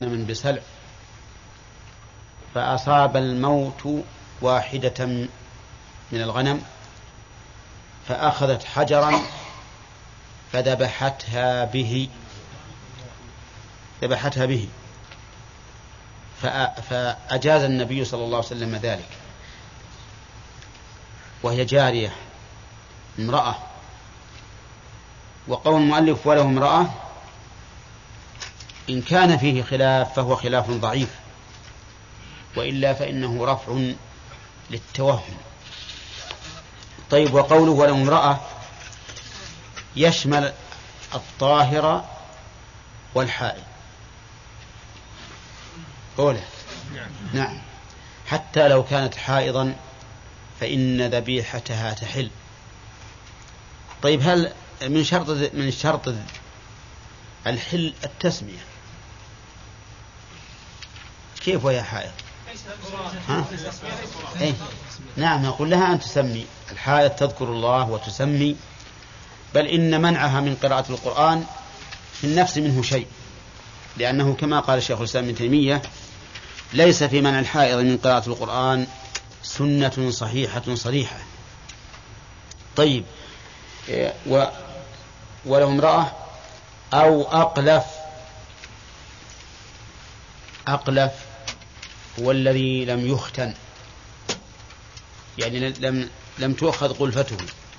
من بسلع فأصاب الموت واحدة من الغنم فأخذت حجرا فذبحتها به فأجاز النبي صلى الله عليه وسلم ذلك، وهي جارية امرأة. وقول المؤلف وله امرأة إن كان فيه خلاف فهو خلاف ضعيف، وإلا فإنه رفع للتوهم. طيب، وقوله وله امرأة يشمل الطاهرة والحائض. قوله نعم، حتى لو كانت حائضا فإن ذبيحتها تحل. طيب، هل من شرط الحل التسمية؟ كيف وهي حائض؟ إيه؟ نعم، يقول لها أن تسمي. الحائض تذكر الله وتسمي، بل إن منعها من قراءة القرآن في النفس منه شيء، لأنه كما قال الشيخ الإسلام ابن تيمية ليس في منع الحائض من قراءة القرآن سنة صحيحة صريحة. طيب، ولو امرأة أو أقلف هو الذي لم يختن، يعني لم تؤخذ قلفته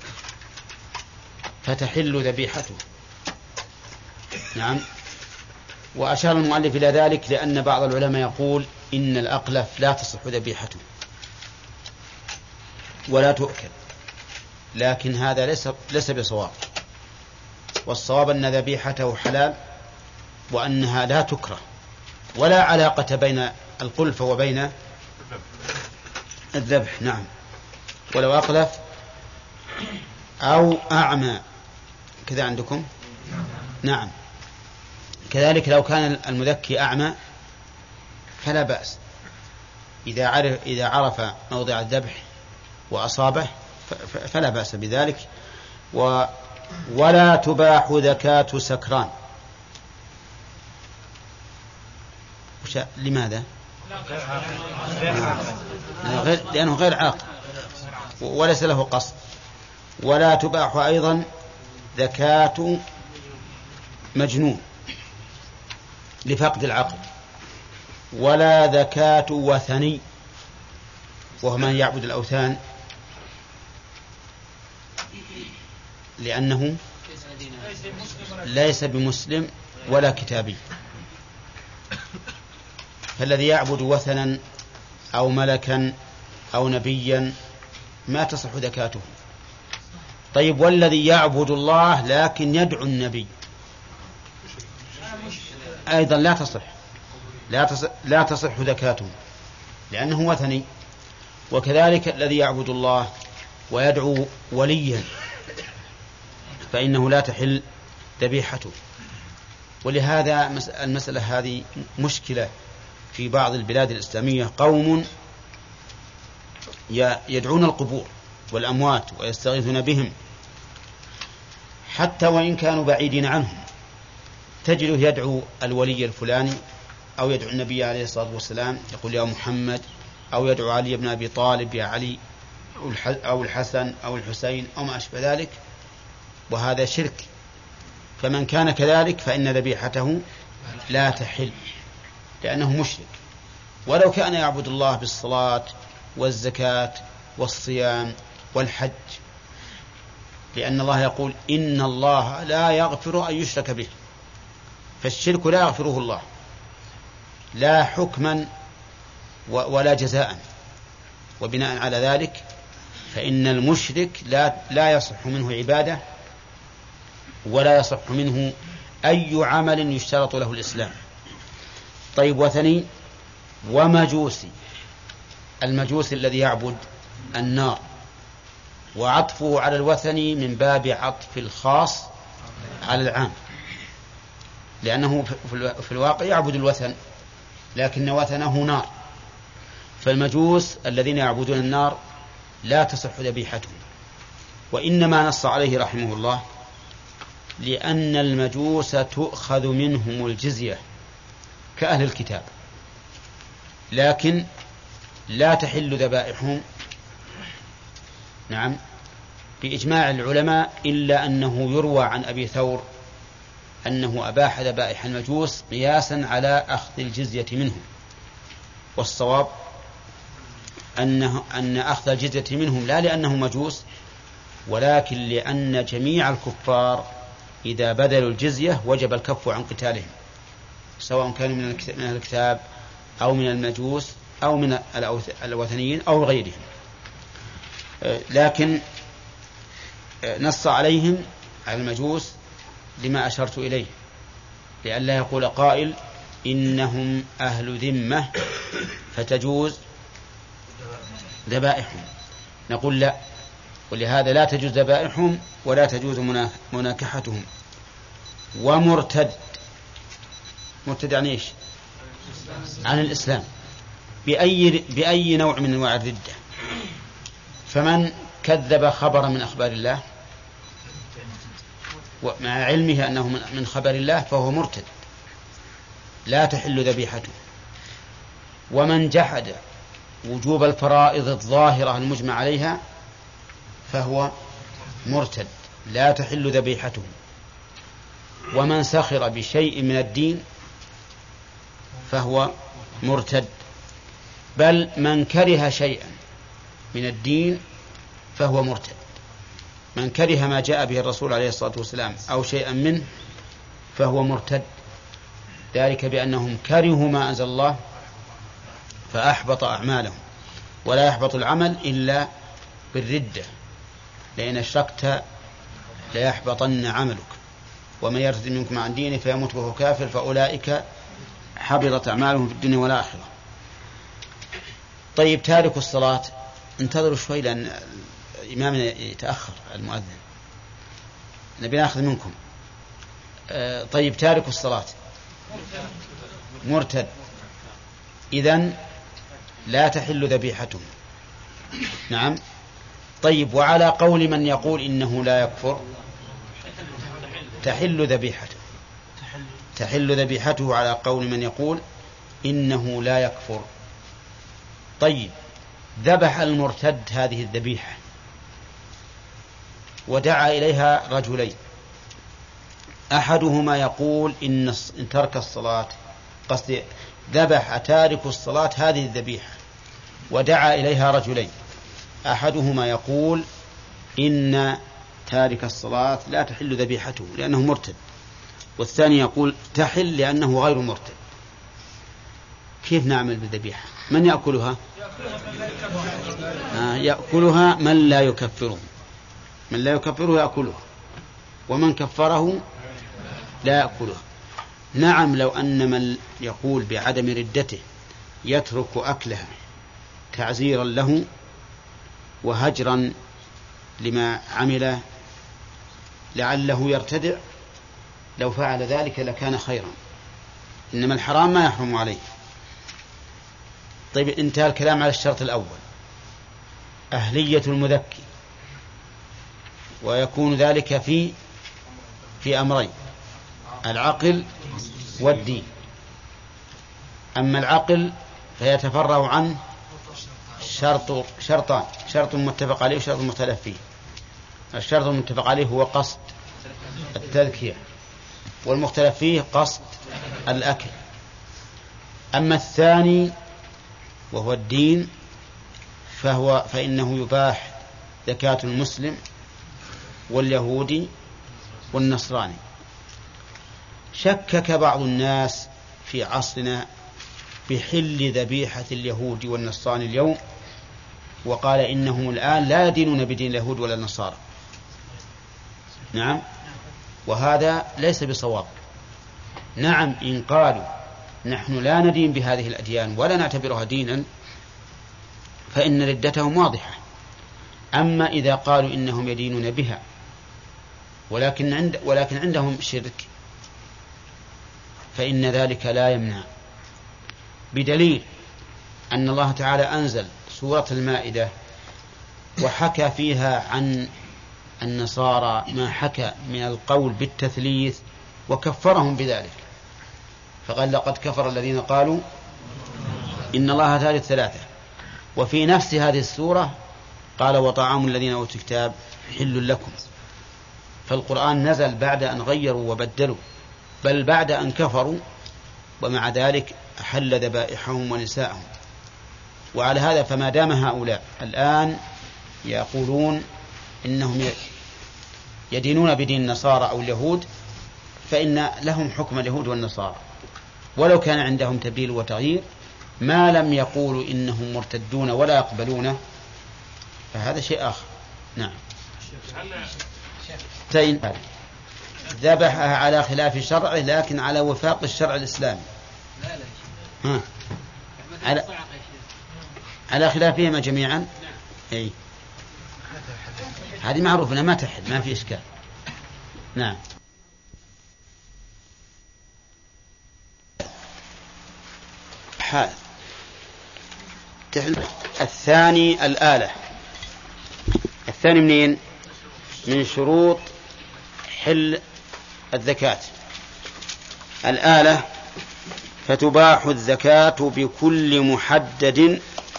فتحل ذبيحته. نعم، وأشار المؤلف إلى ذلك لأن بعض العلماء يقول إن الأقلف لا تصح ذبيحته ولا تؤكل، لكن هذا ليس بصواب. والصواب أن ذبيحته حلال، وأنها لا تكره، ولا علاقة بين القلفة وبين الذبح. نعم، ولو أقلف أو أعمى كذا عندكم. نعم، كذلك لو كان المذكي أعمى فلا بأس، إذا عرف موضع الذبح وأصابه فلا بأس بذلك. ولا تباح ذكاة سكران. لماذا؟ لأنه غير عاقل وليس له قصد. ولا تباح أيضا ذكاة مجنون لفقد العقل. ولا ذكاة وثني، وهو من يعبد الأوثان، لأنه ليس بمسلم ولا كتابي. فالذي يعبد وثنا أو ملكا أو نبيا ما تصح ذكاته. طيب، والذي يعبد الله لكن يدعو النبي أيضا لا تصح ذكاته لأنه وثني. وكذلك الذي يعبد الله ويدعو وليا فإنه لا تحل ذبيحته. ولهذا المسألة هذه مشكلة في بعض البلاد الإسلامية. قوم يدعون القبور والأموات ويستغيثون بهم حتى وإن كانوا بعيدين عنهم. تجده يدعو الولي الفلاني أو يدعو النبي عليه الصلاة والسلام، يقول يا محمد، أو يدعو علي بن أبي طالب يا علي، أو الحسن أو الحسين أو ما أشبه ذلك، وهذا شرك. فمن كان كذلك فإن ذبيحته لا تحل لأنه مشرك، ولو كان يعبد الله بالصلاة والزكاة والصيام والحج، لأن الله يقول إن الله لا يغفر أن يشرك به. فالشرك لا يغفره الله، لا حكما ولا جزاء. وبناء على ذلك فإن المشرك لا يصح منه عبادة ولا يصح منه أي عمل يشترط له الإسلام. طيب، وثني ومجوسي. المجوسي الذي يعبد النار، وعطفه على الوثني من باب عطف الخاص على العام، لأنه في الواقع يعبد الوثن لكن وثنه نار. فالمجوس الذين يعبدون النار لا تصح ذبيحتهم، وإنما نص عليه رحمه الله لأن المجوس تؤخذ منهم الجزية كأهل الكتاب، لكن لا تحل ذبائحهم نعم بإجماع العلماء، إلا أنه يروى عن أبي ثور أنه أباح ذبائح المجوس قياسا على أخذ الجزية منهم، والصواب أن أخذ الجزية منهم لا لأنهم مجوس، ولكن لأن جميع الكفار إذا بذلوا الجزية وجب الكف عن قتالهم، سواء كانوا من الكتاب أو من المجوس أو من الوثنيين أو غيرهم. لكن نص عليهم على المجوس لما أشرت إليه، لئلا يقول قائل إنهم أهل ذمة فتجوز ذبائحهم، نقول لا، ولهذا لا تجوز ذبائحهم ولا تجوز مناكحتهم. ومرتد، مرتد يعني إيش؟ عن الإسلام بأي نوع من أنواع الردة. فمن كذب خبر من أخبار الله ومع علمه أنه من خبر الله فهو مرتد لا تحل ذبيحته. ومن جحد وجوب الفرائض الظاهرة المجمع عليها فهو مرتد لا تحل ذبيحته. ومن سخر بشيء من الدين فهو مرتد، بل من كره شيئا من الدين فهو مرتد. من كره ما جاء به الرسول عليه الصلاة والسلام أو شيئا منه فهو مرتد، ذلك بأنهم كرهوا ما أنزل الله فأحبط أعمالهم، ولا يحبط العمل إلا بالردة، لأن أشركت ليحبطن عملك، ومن يرتد منكم عن دينه فيموت وهو كافر فأولئك حبطت أعمالهم في الدنيا والآخرة. طيب تارك الصلاة، انتظروا شوي لأن إمامنا يتأخر المؤذن، نبي نأخذ منكم. طيب تارك الصلاة مرتد، إذن لا تحل ذبيحته. نعم. طيب وعلى قول من يقول إنه لا يكفر تحل ذبيحته، تحل ذبيحته على قول من يقول إنه لا يكفر. طيب ذبح المرتد هذه الذبيحة ودعا إليها رجلين، أحدهما يقول إن ترك الصلاة، قصدي ذبح تارك الصلاة هذه الذبيحة ودعا إليها رجلين، أحدهما يقول إن تارك الصلاة لا تحل ذبيحته لأنه مرتد، والثاني يقول تحل لأنه غير مرتد. كيف نعمل بالذبيحة؟ من يأكلها؟ يأكلها من لا يكفره، من لا يكفره يأكلها، ومن كفره لا يأكلها. نعم، لو أن من يقول بعدم ردته يترك أكلها تعزيرا له وهجرا لما عمل لعله يرتدع، لو فعل ذلك لكان خيرا، إنما الحرام ما يحرم عليه. طيب انتهى الكلام على الشرط الأول، أهلية المذكي، ويكون ذلك في أمرين، العقل والدين. أما العقل فيتفرع عنه شرطان، شرط متفق عليه وشرط مختلف فيه. الشرط المتفق عليه هو قصد التذكية، والمختلف فيه قصد الأكل. أما الثاني وهو الدين فإنه يباح زكاة المسلم واليهودي والنصراني. شكك بعض الناس في عصرنا بحل ذبيحة اليهود والنصراني اليوم، وقال إنهم الآن لا يدينون بدين اليهود ولا النصارى. نعم، وهذا ليس بصواب. نعم، إن قالوا نحن لا ندين بهذه الأديان ولا نعتبرها دينا فإن ردتهم واضحة. أما إذا قالوا إنهم يدينون بها ولكن عندهم شرك فإن ذلك لا يمنع، بدليل أن الله تعالى أنزل سورة المائدة وحكى فيها عن النصارى ما حكى من القول بالتثليث وكفرهم بذلك، فقال لقد كفر الذين قالوا إن الله ثالث ثلاثة. وفي نفس هذه السورة قال وطعام الذين أوتوا الكتاب حل لكم. فالقرآن نزل بعد أن غيروا وبدلوا، بل بعد أن كفروا، ومع ذلك أحل ذبائحهم ونساءهم. وعلى هذا فما دام هؤلاء الآن يقولون إنهم يدينون بدين النصارى أو اليهود، فإن لهم حكم اليهود والنصارى، ولو كان عندهم تبديل وتغيير، ما لم يقولوا إنهم مرتدون ولا يقبلونه، فهذا شيء آخر. نعم. ذبحها على خلاف شرعه لكن على وفاق الشرع الإسلامي. ها. على خلافهما جميعا. أي. هذه معروف أنها ما تحل، ما في إشكال. نعم. الثاني الآلة. الثاني منين؟ من شروط حل الزكاة. الآلة فتباح الزكاة بكل محدد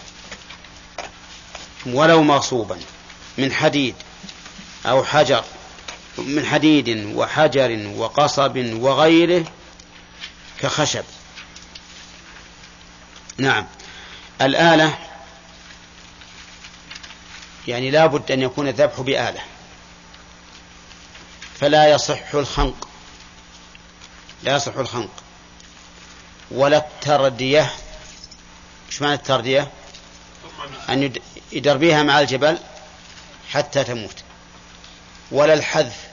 ولو مغصوبا من حديد أو حجر، من حديد وحجر وقصب وغيره كخشب. نعم. الآلة يعني لا بد أن يكون الذبح بآلة، فلا يصح الخنق، لا يصح الخنق ولا التردية. إيش معنى التردية؟ أن يدربيها مع الجبل حتى تموت. ولا الحذف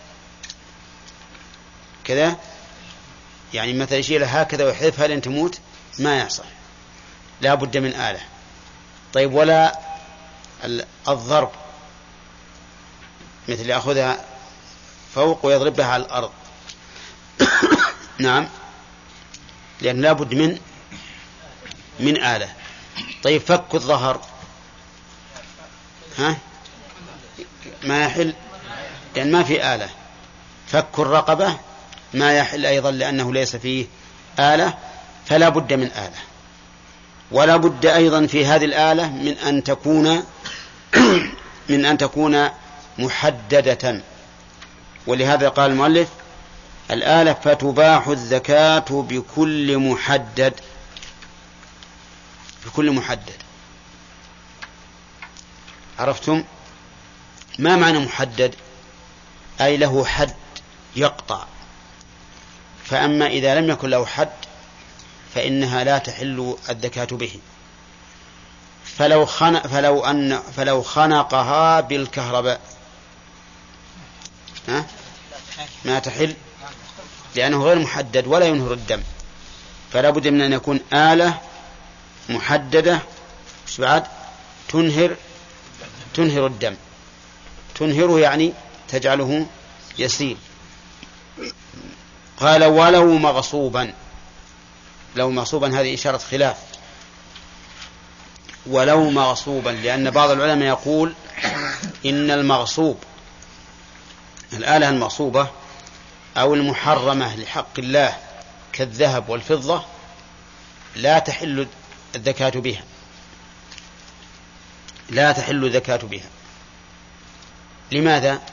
كذا، يعني مثلا يشيلها هكذا ويحذفها لين تموت، ما يصح، لا بد من آلة. طيب ولا الضرب، مثل يأخذها فوق ويضربها على الأرض نعم، لأن لا بد من آلة. طيب فك الظهر ما يحل لأن ما في آلة. فك الرقبة ما يحل أيضا لأنه ليس فيه آلة، فلا بد من آلة. ولا بد أيضا في هذه الآلة من أن تكون محددة. ولهذا قال المؤلف الآلة فتباح الزكاة بكل محدد. بكل محدد. عرفتم ما معنى محدد؟ أي له حد يقطع. فأما إذا لم يكن له حد فإنها لا تحل الزكاة به. فلو خنقها بالكهرباء ما تحل، لأنه غير محدد ولا ينهر الدم. فلا بد من أن يكون آلة محددة بعد تنهر الدم. تنهره يعني تجعله يسيل. قال ولو مغصوبا. لو مغصوبا هذه إشارة خلاف. ولو مغصوبا، لأن بعض العلماء يقول إن المغصوب، الآلة المغصوبة أو المحرمة لحق الله كالذهب والفضة لا تحل الزكاة بها، لا تحل الزكاة بها. لماذا؟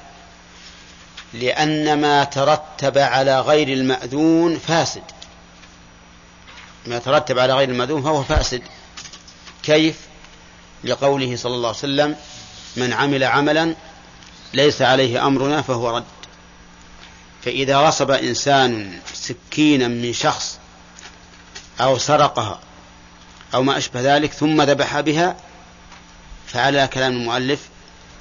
لأن ما ترتب على غير المأذون فاسد. ما ترتب على غير المأذون فهو فاسد. كيف؟ لقوله صلى الله عليه وسلم من عمل عملا ليس عليه أمرنا فهو رد. فإذا غصب إنسان سكينا من شخص أو سرقها أو ما أشبه ذلك ثم ذبح بها، فعلى كلام المؤلف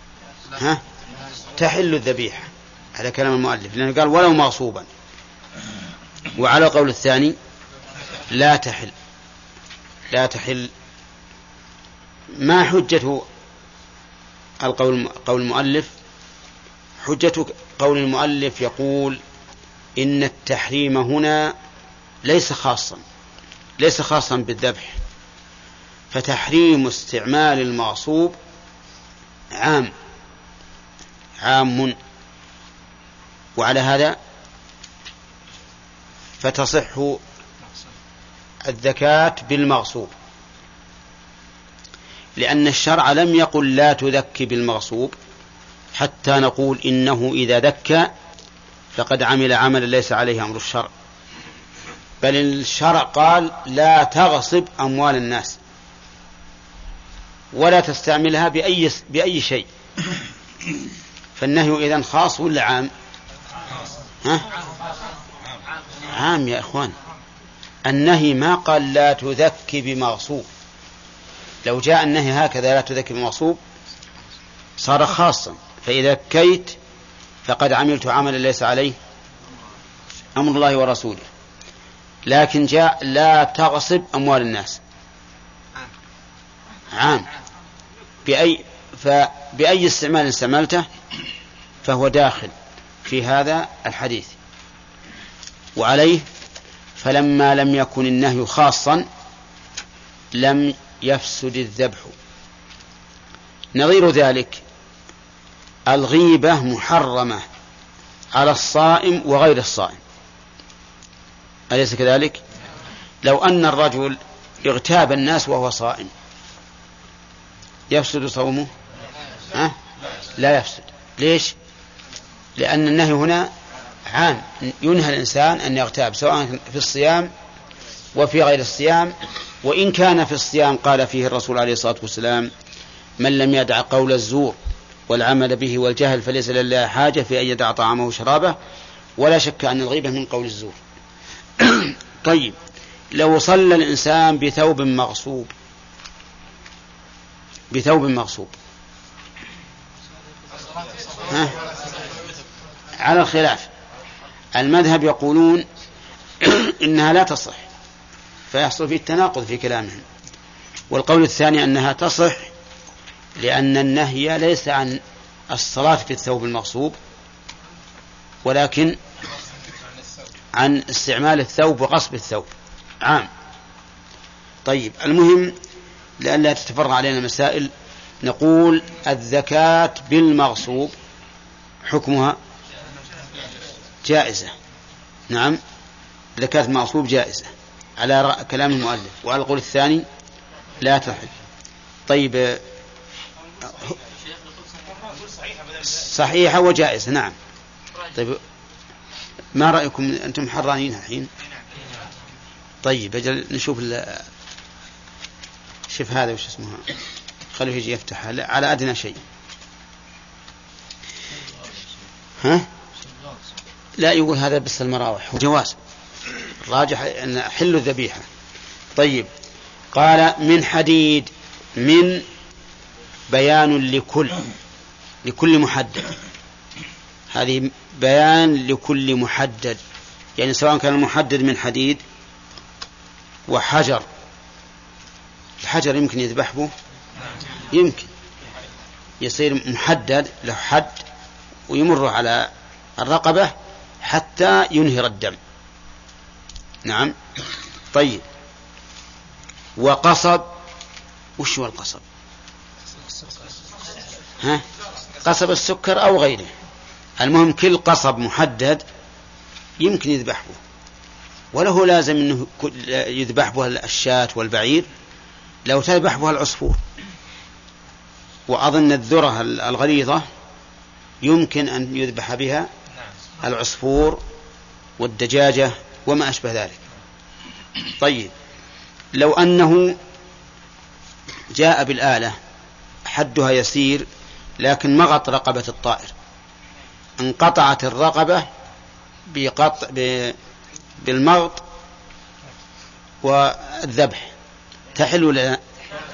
تحل الذبيحة على كلام المؤلف، لأنه قال ولو مغصوبا. وعلى قول الثاني لا تحل. لا تحل. ما حجة قول المؤلف؟ حجة قول المؤلف يقول إن التحريم هنا ليس خاصا بالذبح، فتحريم استعمال المغصوب عام. وعلى هذا فتصح الزكاة بالمغصوب، لأن الشرع لم يقل لا تذكي بالمغصوب حتى نقول إنه إذا ذكى فقد عمل عملا ليس عليه أمر الشرع، بل الشرع قال لا تغصب أموال الناس ولا تستعملها بأي شيء. فالنهي إذن خاص ولا عام؟ عام يا إخوان. النهي ما قال لا تذكي بمغصوب، لو جاء النهي هكذا لا تذكي بمغصوب صار خاصا، فإذا ذكيت فقد عملت عملا ليس عليه أمر الله ورسوله. لكن جاء لا تغصب أموال الناس عام، بأي استعمال استعملته فهو داخل في هذا الحديث. وعليه فلما لم يكن النهي خاصا لم يفسد الذبح. نظير ذلك الغيبة محرمة على الصائم وغير الصائم، أليس كذلك؟ لو أن الرجل اغتاب الناس وهو صائم يفسد صومه؟ لا يفسد. ليش؟ لأن النهي هنا عام، ينهى الإنسان أن يغتاب سواء في الصيام وفي غير الصيام. وإن كان في الصيام قال فيه الرسول عليه الصلاة والسلام من لم يدع قول الزور والعمل به والجهل فليس لله حاجة في أن يدع طعامه وشرابه، ولا شك أن الغيبة من قول الزور. طيب لو صلى الإنسان بثوب مغصوب على الخلاف، المذهب يقولون إنها لا تصح فيحصل فيه التناقض في كلامهم، والقول الثاني أنها تصح لأن النهي ليس عن الصلاة في الثوب المغصوب ولكن عن استعمال الثوب وغصب الثوب عام. طيب المهم لئلا تتفرع علينا مسائل، نقول الزكاة بالمغصوب حكمها جائزة. نعم، زكاة المغصوب جائزة على كلام المؤلف، وعلى القول الثاني لا تحل. طيب صحيحة وجائزة. نعم. طيب ما رأيكم أنتم حرانين الحين؟ طيب أجل نشوف شوف هذا وش اسمها، خلوه يجي يفتح على أدنى شيء. لا يقول هذا بس المراوح جواز، راجح أن حل الذبيحة. طيب قال من حديد، من بيان لكل محدد، هذه بيان لكل محدد، يعني سواء كان المحدد من حديد وحجر، الحجر يمكن يذبح به، يمكن يصير محدد له حد ويمر على الرقبة حتى ينهر الدم. نعم. طيب وقصب، وش هو القصب؟ قصب السكر أو غيره، المهم كل قصب محدد يمكن يذبح به، وله لازم أنه يذبح به الشاة والبعير، لو تذبح بها العصفور. وأظن الذرة الغليظة يمكن أن يذبح بها العصفور والدجاجة وما أشبه ذلك. طيب لو أنه جاء بالآلة حدها يسير لكن مغط رقبة الطائر، انقطعت الرقبة بالمغط والذبح، تحل ولا لا؟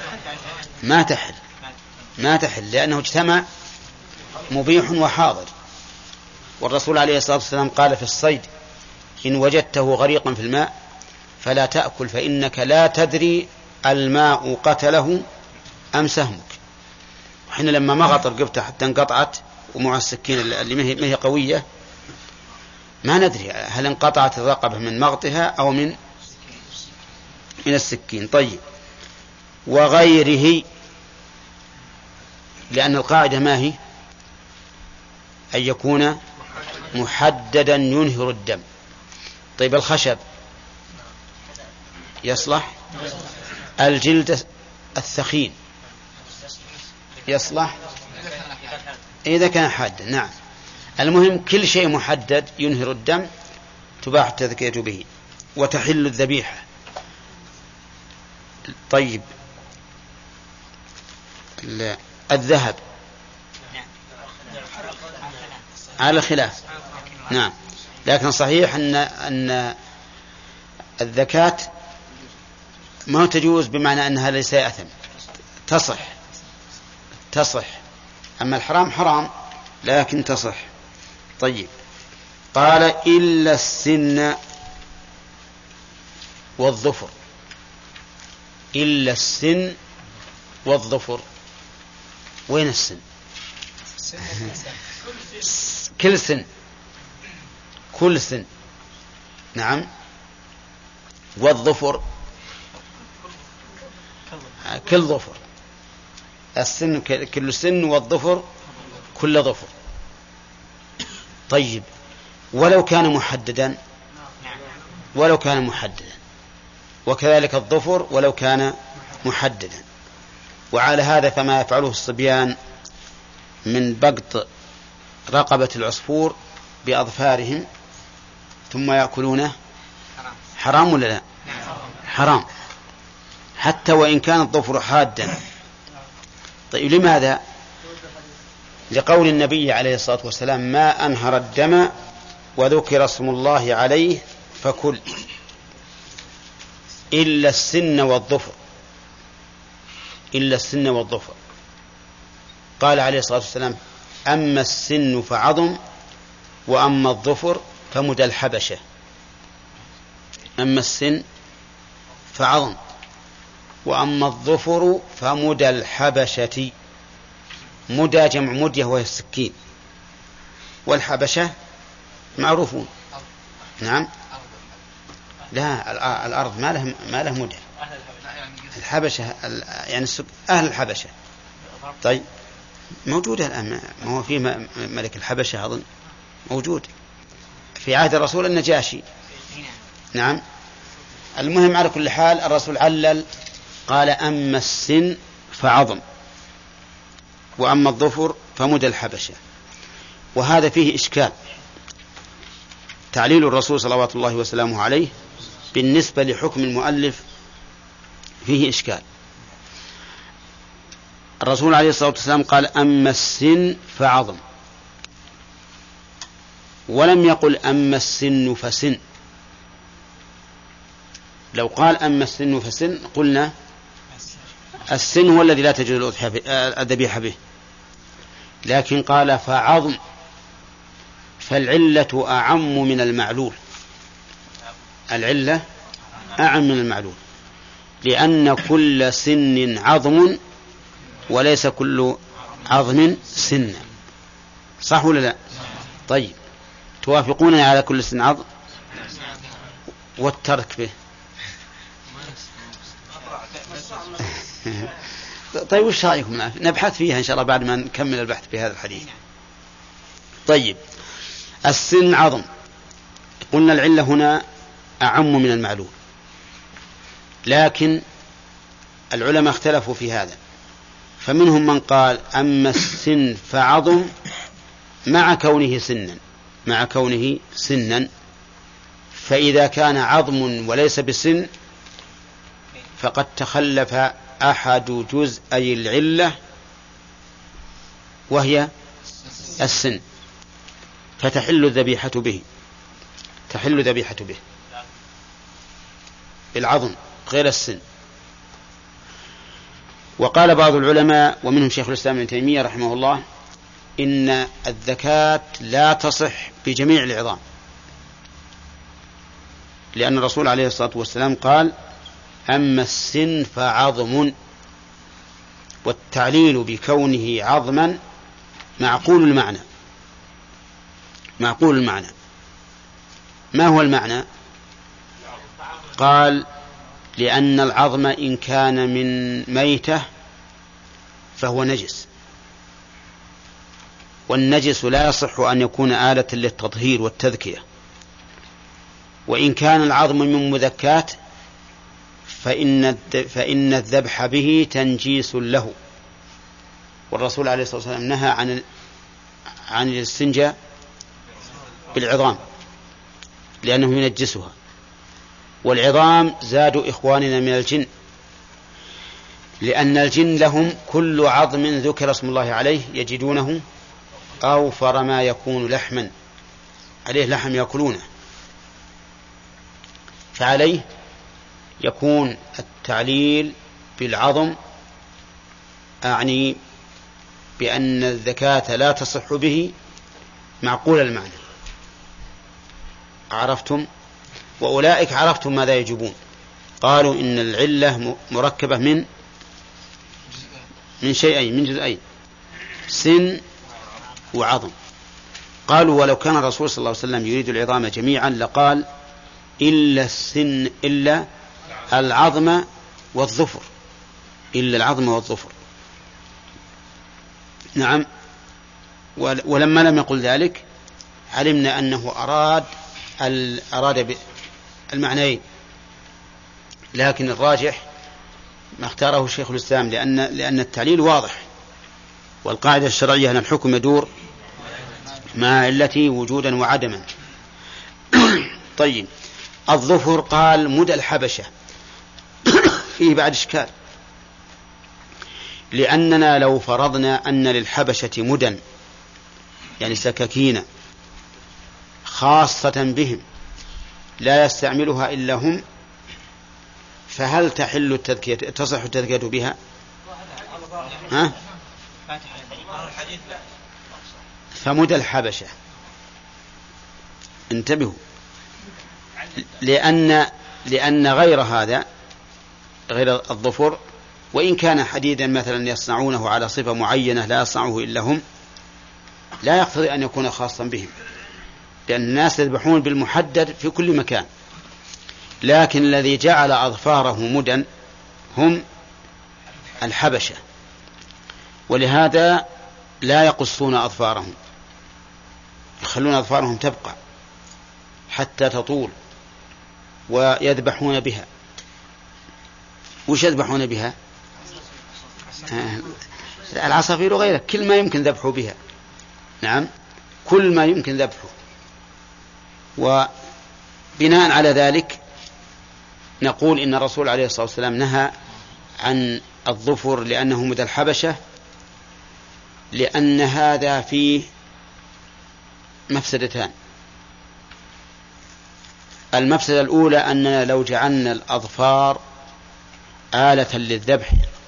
ما تحل لأنه اجتمع مبيح وحاضر. والرسول عليه الصلاة والسلام قال في الصيد إن وجدته غريقا في الماء فلا تأكل فإنك لا تدري الماء قتله أم سهمك. وحين لما مغط رقبته حتى انقطعت ومع السكين اللي ما هي قوية ما ندري هل انقطعت الرقبة من مغطها أو من السكين. طيب وغيره، لأن القاعدة ما هي؟ أن يكون محددا ينهر الدم. طيب الخشب يصلح. الجلد الثخين يصلح إذا كان حادا. نعم. المهم كل شيء محدد ينهر الدم تباح التذكية به وتحل الذبيحة. طيب الذهب على خلاف. نعم. لكن صحيح أن الزكاة ما تجوز بمعنى أنها ليس يأثم، تصح. أما الحرام حرام لكن تصح. طيب قال إلا السن والظفر. إلا السن والظفر. وين السن؟ كل سن. نعم. والظفر كل ظفر. السن كل سن والظفر كل ظفر. طيب ولو كان محددا وكذلك الظفر ولو كان محددا. وعلى هذا فما يفعله الصبيان من بقط رقبة العصفور بأظفارهم ثم يأكلونه حرام ولا لا؟ حرام حتى وإن كان الظفر حادا. طيب لماذا؟ لقول النبي عليه الصلاة والسلام ما أنهر الدم وذكر اسم الله عليه فكل إلا السن والظفر. قال عليه الصلاة والسلام أما السن فعظم وأما الظفر فمدى الحبشة. أما السن فعظم وأما الظفر فمدى الحبشة. مدى جمع مدية وهي السكين، والحبشة معروفون. نعم. لا الأرض ما له مدى. الحبشة يعني أهل الحبشة. طيب موجودة الآن، ما هو في ملك الحبشة أظن موجود في عهد الرسول النجاشي. نعم. المهم على كل حال الرسول علل قال أما السن فعظم وأما الظفر فمدى الحبشة. وهذا فيه إشكال. تعليل الرسول صلوات الله وسلامه عليه بالنسبة لحكم المؤلف فيه إشكال. الرسول عليه الصلاة والسلام قال أما السن فعظم، ولم يقل أما السن فسن. لو قال أما السن فسن قلنا السن هو الذي لا تجوز الذبيحة به، لكن قال فعظم، فالعلة أعم من المعلول. العلة أعم من المعلول، لأن كل سن عظم وليس كل عظم سن. صح ولا لا؟ طيب توافقونني على كل سن عظم والترك به؟ طيب وش رأيكم؟ نبحث فيها إن شاء الله بعد ما نكمل البحث في هذا الحديث. طيب السن عظم، قلنا العلة هنا أعم من المعلول، لكن العلماء اختلفوا في هذا، فمنهم من قال أما السن فعظم مع كونه سنا، فإذا كان عظم وليس بسن فقد تخلف أحد جزئي العلة وهي السن، فتحل الذبيحة به بالعظم غير السن. وقال بعض العلماء ومنهم شيخ الإسلام ابن تيمية رحمه الله إن الزكاة لا تصح بجميع العظام، لأن الرسول عليه الصلاة والسلام قال أما السن فعظم، والتعليل بكونه عظما معقول المعنى. ما هو المعنى؟ قال لأن العظم إن كان من ميتة فهو نجس، والنجس لا يصح أن يكون آلة للتطهير والتذكية، وإن كان العظم من مذكات فإن الذبح به تنجيس له. والرسول عليه الصلاة والسلام نهى عن الاستنجاء بالعظام لأنه ينجسها، والعظام زاد إخواننا من الجن، لأن الجن لهم كل عظم ذكر اسم الله عليه يجدونه أوفر ما يكون لحما، عليه لحم يأكلونه، فعليه يكون التعليل بالعظم، أعني بأن الزكاة لا تصح به معقول المعنى. عرفتم؟ وأولئك عرفتم ماذا يجبون. قالوا إن العلة مركبة من شيئين، من جزئين، سن وعظم. قالوا ولو كان الرسول صلى الله عليه وسلم يريد العظام جميعا لقال إلا السن، إلا العظم والظفر، إلا العظم والظفر. نعم. ولما لم يقل ذلك علمنا أنه أراد المعنيين، لكن الراجح ما اختاره شيخ الإسلام، لأن التعليل واضح، والقاعدة الشرعية أن الحكم يدور مع علته وجودا وعدما. طيب، الظفر قال مدى الحبشة فيه بعد إشكال، لأننا لو فرضنا أن للحبشة مدى يعني سكاكين خاصة بهم لا يستعملها إلا هم، فهل تحل التذكية، تصح التذكية بها؟ ها؟ فمدى الحبشة، انتبهوا، لأن غير هذا، غير الظفر، وإن كان حديدا مثلا يصنعونه على صفة معينة لا يصنعه إلا هم، لا يقتضي أن يكون خاصا بهم، لأن الناس يذبحون بالمحدد في كل مكان، لكن الذي جعل أظفاره مدى هم الحبشة، ولهذا لا يقصون أظفارهم، يخلون أظفارهم تبقى حتى تطول، ويذبحون بها. وش يذبحون بها؟ العصافير وغيره، كل ما يمكن ذبحه بها. نعم، كل ما يمكن ذبحه. وبناء على ذلك نقول إن الرسول عليه الصلاة والسلام نهى عن الظفر لأنه مدى الحبشة، لأن هذا فيه مفسدتان. المفسدة الأولى أننا لو جعلنا الأظفار آلة للذبح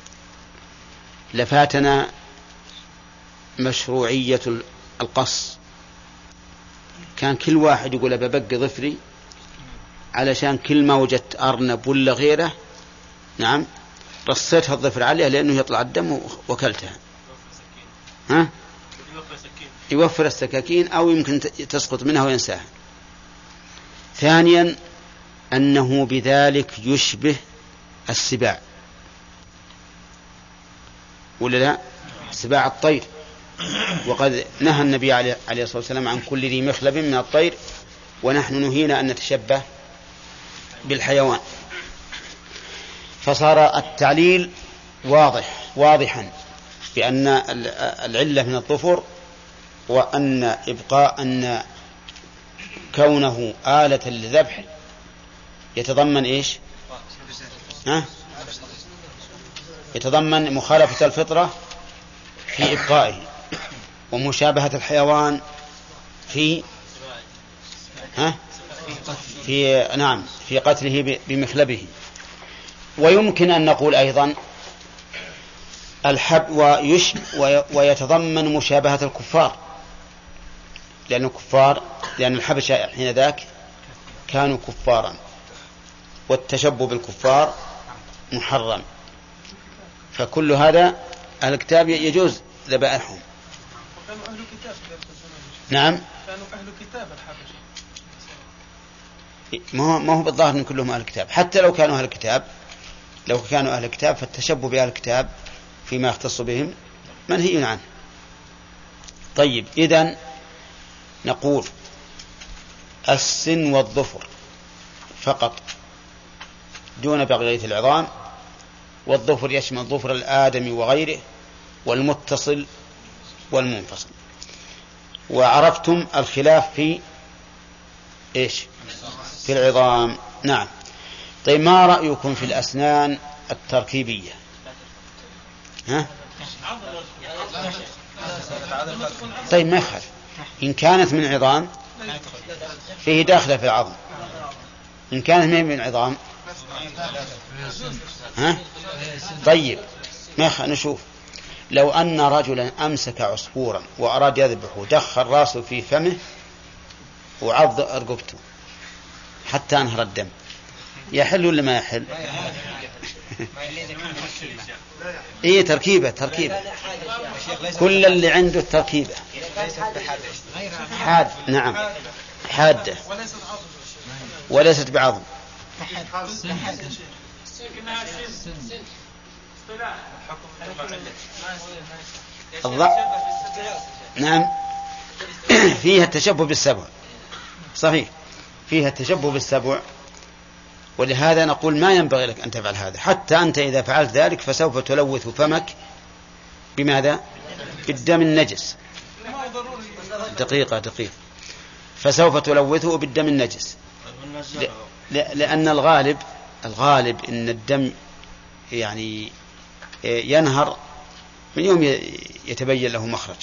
لفاتنا مشروعية القص، كان كل واحد يقول ببقي ظفري علشان كل ما وجدت أرنب ولا غيره، نعم، رصيتها الظفر عليها لأنه يطلع الدم وكلتها. ها؟ يوفر السكاكين أو يمكن تسقط منها وينساها. ثانيا أنه بذلك يشبه السباع، ولا لا؟ سباع الطير، وقد نهى النبي عليه الصلاة والسلام عن كل ذي مخلب من الطير، ونحن نهينا أن نتشبه بالحيوان. فصار التعليل واضحا بأن العلة من الظفر، وأن أن كونه آلة للذبح يتضمن إيش؟ يتضمن مخالفة الفطرة في إبقائه، ومشابهة الحيوان في في قتله بمخلبه. ويمكن أن نقول أيضا ويتضمن مشابهة الكفار، لأن الحبشة حين ذاك كانوا كفارا، والتشبه بالكفار محرم، فكل هذا أهل الكتاب يجوز ذبائحهم. نعم، كانوا أهل كتاب الحبشة، ما هو بالظاهر من كلهم أهل الكتاب، حتى لو كانوا أهل الكتاب، لو كانوا أهل الكتاب فالتشبه بأهل الكتاب فيما يختص بهم منهي عنه. طيب، إذن نقول السن والظفر فقط دون بقية العظام، والظفر يشمل ظفر الآدمي وغيره، والمتصل والمنفصل. وعرفتم الخلاف في إيش؟ في العظام. نعم. طيب ما رأيكم في الأسنان التركيبية؟ ها؟ طيب ما يخالف، إن كانت من عظام فيه داخلة في العظم، إن كانت من العظام ها؟ طيب ما يخالف. نشوف لو أن رجلا أمسك عصفورا وأراد يذبحه، دخل راسه في فمه وعض رقبته حتى أنهر الدم، يحل ولا ما يحل؟ إيه تركيبة كل اللي عنده التركيبة حاد. نعم حادة وليست بعظم. نعم فيها التشبه بالسبع، صحيح فيها التشبه بالسبع، ولهذا نقول ما ينبغي لك أن تفعل هذا. حتى أنت إذا فعلت ذلك فسوف تلوث فمك بماذا؟ بالدم النجس. دقيقة فسوف تلوثه بالدم النجس، لأن الغالب إن الدم يعني ينهر من يوم يتبين له مخرج.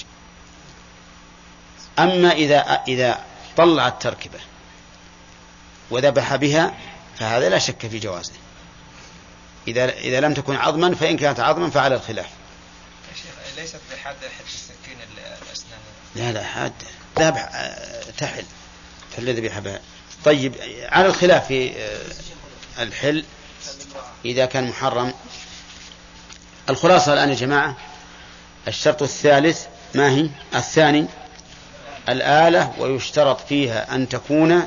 أما إذا طلع التركبة وذبح بها فهذا لا شك في جوازه، إذا لم تكن عظما، فإن كانت عظما فعلى الخلاف. ليست بحادة حد السكين الأسنان؟ لا حادة، ذبح تحل فالذي بحبها. طيب على الخلاف في الحل إذا كان محرم. الخلاصة الآن يا جماعة، الشرط الثالث ما هي؟ الثاني الآلة، ويشترط فيها أن تكون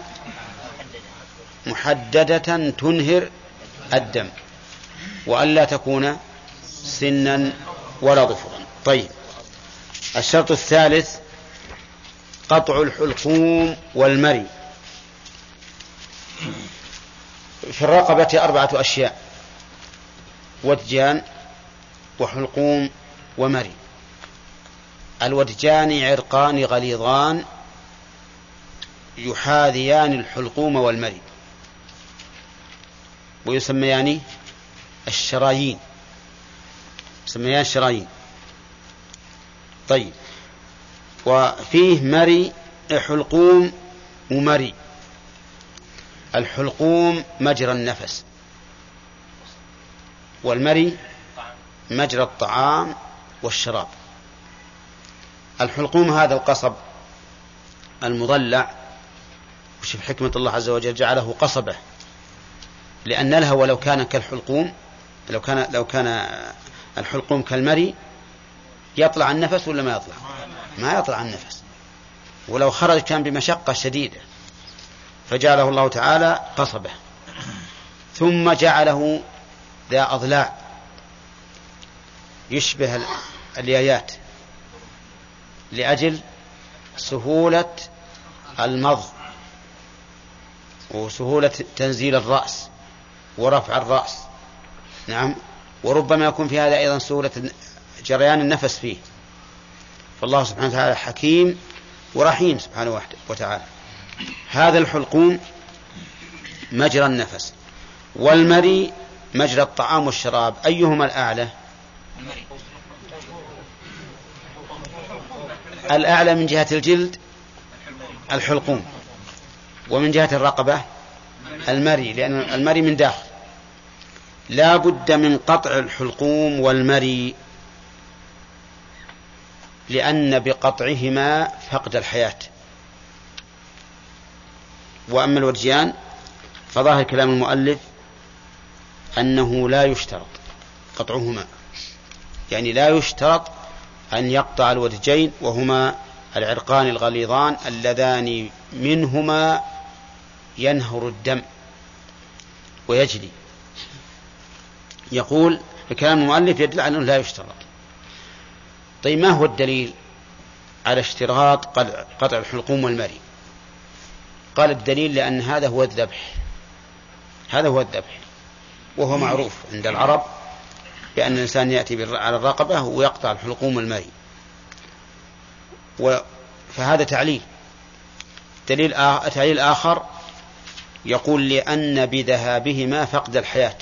محددة تنهر الدم، وألا تكون سنا ولا ظفرا. طيب الشرط الثالث قطع الحلقوم والمري. في الرقبة 4 أشياء: ودجان وحلقوم ومري. الودجان عرقان غليظان يحاذيان الحلقوم والمري، ويسميان الشرايين، يسميان الشرايين. طيب وفيه مري، حلقوم ومري. الحلقوم مجرى النفس، والمري مجرى الطعام والشراب. الحلقوم هذا القصب المضلع، وشوف حكمة الله عز وجل جعله قصبة، لأن لها ولو كان كالحلقوم، لو كان الحلقوم كالمري يطلع النفس ولا ما يطلع؟ ما يطلع النفس، ولو خرج كان بمشقة شديدة، فجعله الله تعالى قصبة. ثم جعله ذا أضلاع يشبه اليايات لأجل سهولة المضغ وسهولة تنزيل الرأس ورفع الرأس. نعم، وربما يكون في هذا أيضا سهولة جريان النفس فيه. فالله سبحانه وتعالى حكيم ورحيم سبحانه وتعالى. هذا الحلقوم مجرى النفس، والمري مجرى الطعام والشراب. أيهما الأعلى؟ الأعلى من جهة الجلد الحلقوم، ومن جهة الرقبة المري، لأن المري من داخل. لا بد من قطع الحلقوم والمري، لأن بقطعهما فقد الحياة. وأما الودجان فظاهر كلام المؤلف أنه لا يشترط قطعهما، يعني لا يشترط أن يقطع الودجين، وهما العرقان الغليظان اللذان منهما ينهر الدم ويجري. يقول كلام المؤلف يدل على أنه لا يشترط. طيب ما هو الدليل على اشتراط قطع الحلقوم والمري؟ قال الدليل لأن هذا هو الذبح، هذا هو الذبح. وهو معروف عند العرب بأن الإنسان يأتي على الرقبة ويقطع الحلقوم والمري. فهذا تعليل. تعليل آخر يقول لأن بذهابهما فقد الحياة،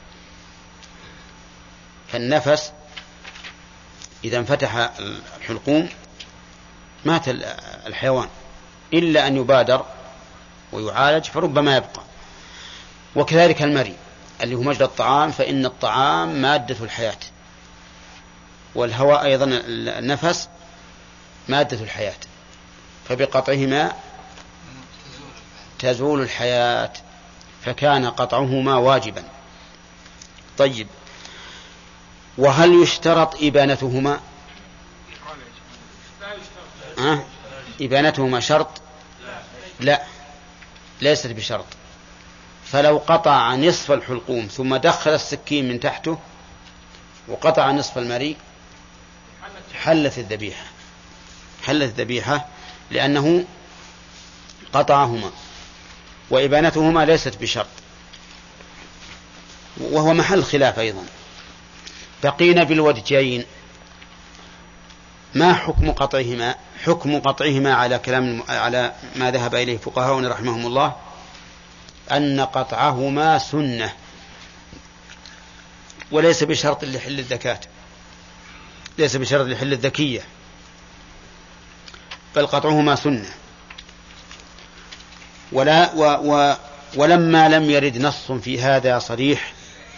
فالنفس إذا انفتح الحلقوم مات الحيوان إلا أن يبادر ويعالج فربما يبقى. وكذلك المري اللي هو مجرى الطعام، فإن الطعام مادة الحياة، والهواء أيضا النفس مادة الحياة، فبقطعهما تزول الحياة، فكان قطعهما واجبا. طيب، وهل يشترط إبانتهما؟ إبانتهما شرط؟ لا، ليست بشرط. فلو قطع نصف الحلقوم ثم دخل السكين من تحته وقطع نصف المريء حلت الذبيحة لأنه قطعهما، وإبانتهما ليست بشرط، وهو محل خلاف أيضا. بقينا بالودجين، ما حكم قطعهما؟ حكم قطعهما على ما ذهب إليه فقهاؤنا رحمهم الله أن قطعهما سنة، وليس بشرط لحل الزكاة، ليس بشرط لحل الذكية، بل قطعهما سنة. ولما لم يرد نص في هذا صريح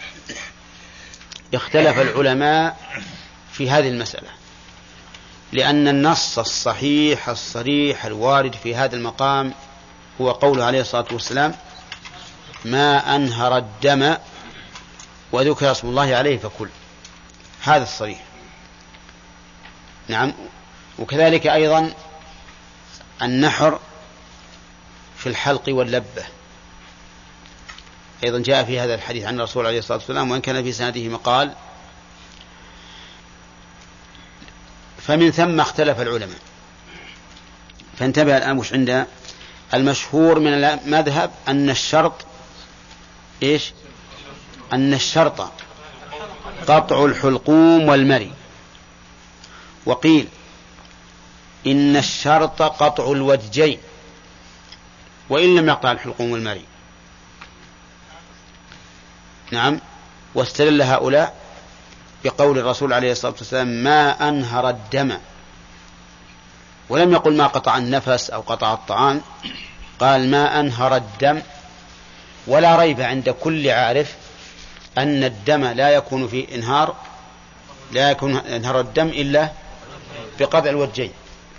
اختلف العلماء في هذه المسألة، لأن النص الصحيح الصريح الوارد في هذا المقام هو قوله عليه الصلاة والسلام: ما أنهر الدم وذكر اسم الله عليه فكل. هذا الصريح. نعم. وكذلك أيضا النحر في الحلق واللبة أيضا جاء في هذا الحديث عن الرسول عليه الصلاة والسلام، وإن كان في سنده مقال. فمن ثم اختلف العلماء. فانتبه الآن وش عند المشهور من المذهب أن الشرط إيش؟ أن الشرط قطع الحلقوم والمري. وقيل إن الشرط قطع الودجين وإن لم يقطع الحلقوم والمري. نعم. واستدل هؤلاء بقول الرسول عليه الصلاة والسلام: ما أنهر الدم، ولم يقل ما قطع النفس أو قطع الطعام، قال ما أنهر الدم. ولا ريب عند كل عارف أن الدم لا يكون في انهار الدم إلا بقطع الودجين.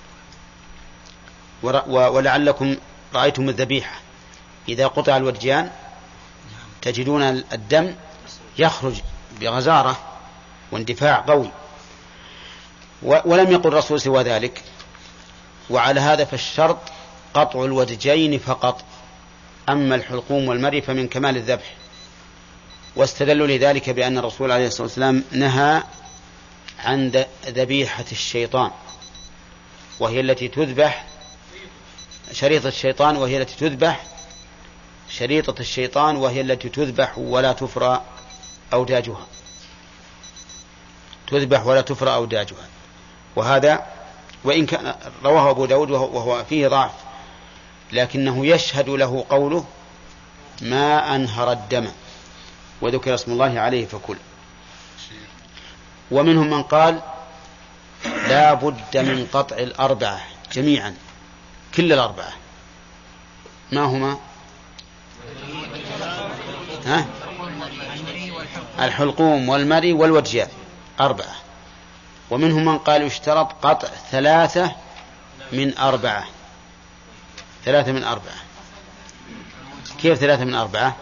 ولعلكم رأيتم الذبيحة إذا قطع الودجان تجدون الدم يخرج بغزارة واندفاع قوي، ولم يقل الرسول سوى ذلك. وعلى هذا فالشرط قطع الودجين فقط، أما الحلقوم والمري فمن كمال الذبح. واستدلوا لذلك بأن الرسول عليه الصلاة والسلام نهى عن ذبيحة الشيطان، وهي التي تذبح شريطة الشيطان، وهي التي تذبح ولا تفرى أوداجها، وهذا وإن كان رواه أبو داود وهو فيه ضعف، لكنه يشهد له قوله: ما أنهر الدم وذكر اسم الله عليه فكل. ومنهم من قال لا بد من قطع الأربعة جميعا، كل الأربعة. ما هما؟ الحلقوم والمري والودجان، 4. ومنهم من قال يشترط قطع 3 من 4. 3 من 4. كيف 3 من 4؟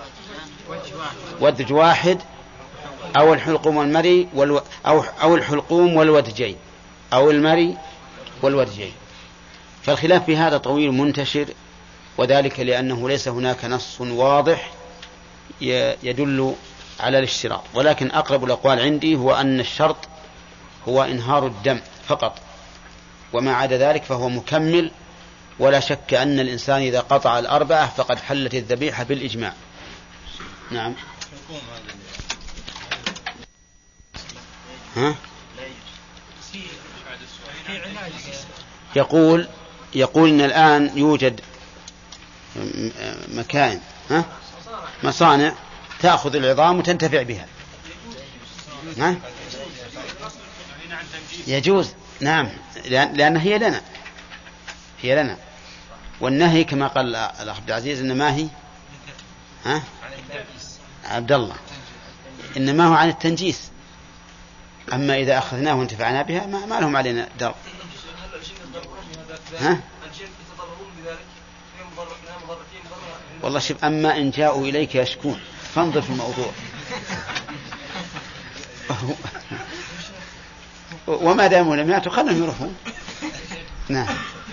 ودج واحد، أو الحلقوم والمري أو الحلقوم والودجين، أو المري والودجين. فالخلاف في هذا طويل منتشر، وذلك لأنه ليس هناك نص واضح يدل على الاشتراط. ولكن أقرب الأقوال عندي هو أن الشرط هو إنهار الدم فقط، وما عدا ذلك فهو مكمل. ولا شك أن الإنسان إذا قطع الأربعة فقد حلت الذبيحة بالإجماع. نعم. ها؟ يقول إن الآن يوجد مكان مصانع تأخذ العظام وتنتفع بها. يجوز، نعم، لأن هي لنا والنهي كما قال الأخ عبد العزيز إنما هي عبد الله إنما هو عن التنجيس. أما إذا أخذناه وانتفعنا بها ما لهم علينا در. والله شوف، أما إن جاءوا إليك يشكون فانظر في الموضوع. وما داموا لم يأتوا خلهم يروحون. نعم.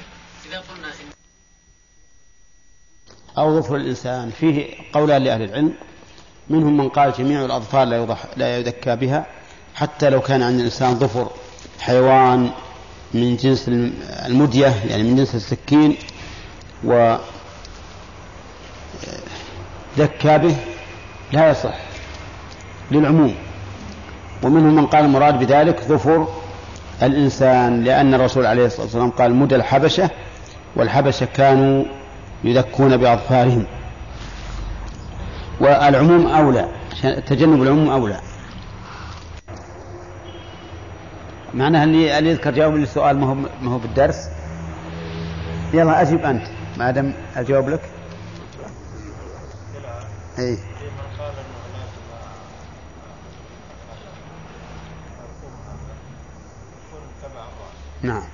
أو ظفر الإنسان فيه قولان لأهل العلم، منهم من قال جميع الأظفار لا يذكى بها حتى لو كان عند الإنسان ظفر حيوان من جنس المدية، يعني من جنس السكين، وذكى به لا يصح للعموم. ومنهم من قال المراد بذلك ظفر الإنسان، لأن الرسول عليه الصلاة والسلام قال مدى الحبشة، والحبشة كانوا يذكون بأظفارهم. والعموم أولى، تجنب العموم أولى. معناها اللي يذكر جاوب للسؤال ما هو بالدرس. يلا أجيب أنت ما دام أجاوب لك. أي نعم.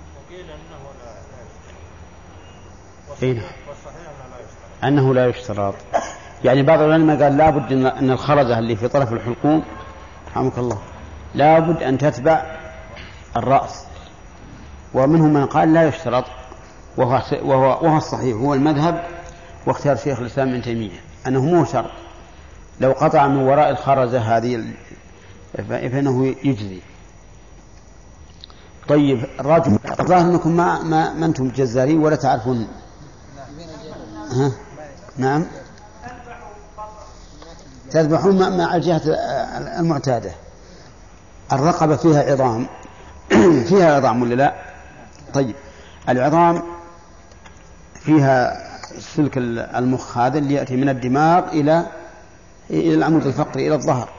أنه لا يشترط. يعني بعض العلماء قال لابد أن الخرزة اللي في طرف الحلقوم رحمك الله لابد أن تتبع الرأس، ومنهم من قال لا يشترط، وهو الصحيح، هو المذهب واختيار شيخ الإسلام ابن تيمية أنه مو شرط. لو قطع من وراء الخرزة هذه فإنه يجزي. طيب الرجل الظاهر أنكم ما أنتم جزارين ولا تعرفون. نعم، تذبحون مع الجهة المعتادة. الرقبة فيها عظام فيها عظام ولا لا؟ طيب العظام فيها سلك المخ هذا اللي يأتي من الدماغ إلى العمود الفقري إلى الظهر،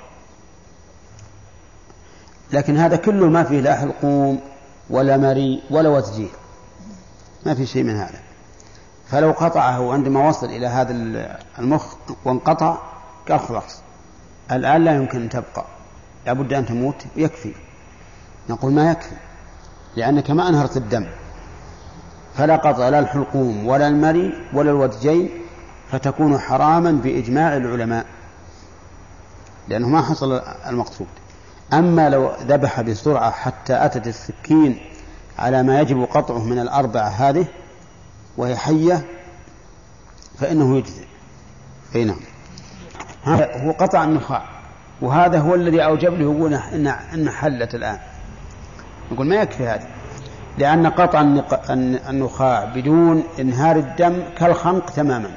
لكن هذا كله ما فيه لا حلقوم ولا مري ولا وتجيه، ما في شيء من هذا. فلو قطعه عندما وصل إلى هذا المخ وانقطع قال خلاص الآن لا يمكن أن تبقى، لابد أن تموت يكفي. نقول ما يكفي، لأنك ما أنهرت الدم، فلا قطع لا الحلقوم ولا المري ولا الودجين، فتكون حراما بإجماع العلماء لأنه ما حصل المقصود. أما لو ذبح بسرعة حتى أتت السكين على ما يجب قطعه من الأربعة هذه وهي حية فإنه يجزي. أي نعم، هو قطع النخاع، وهذا هو الذي أوجب له يقول إن حلت الآن. نقول ما يكفي هذا، لأن قطع النخاع بدون إنهار الدم كالخنق تماما.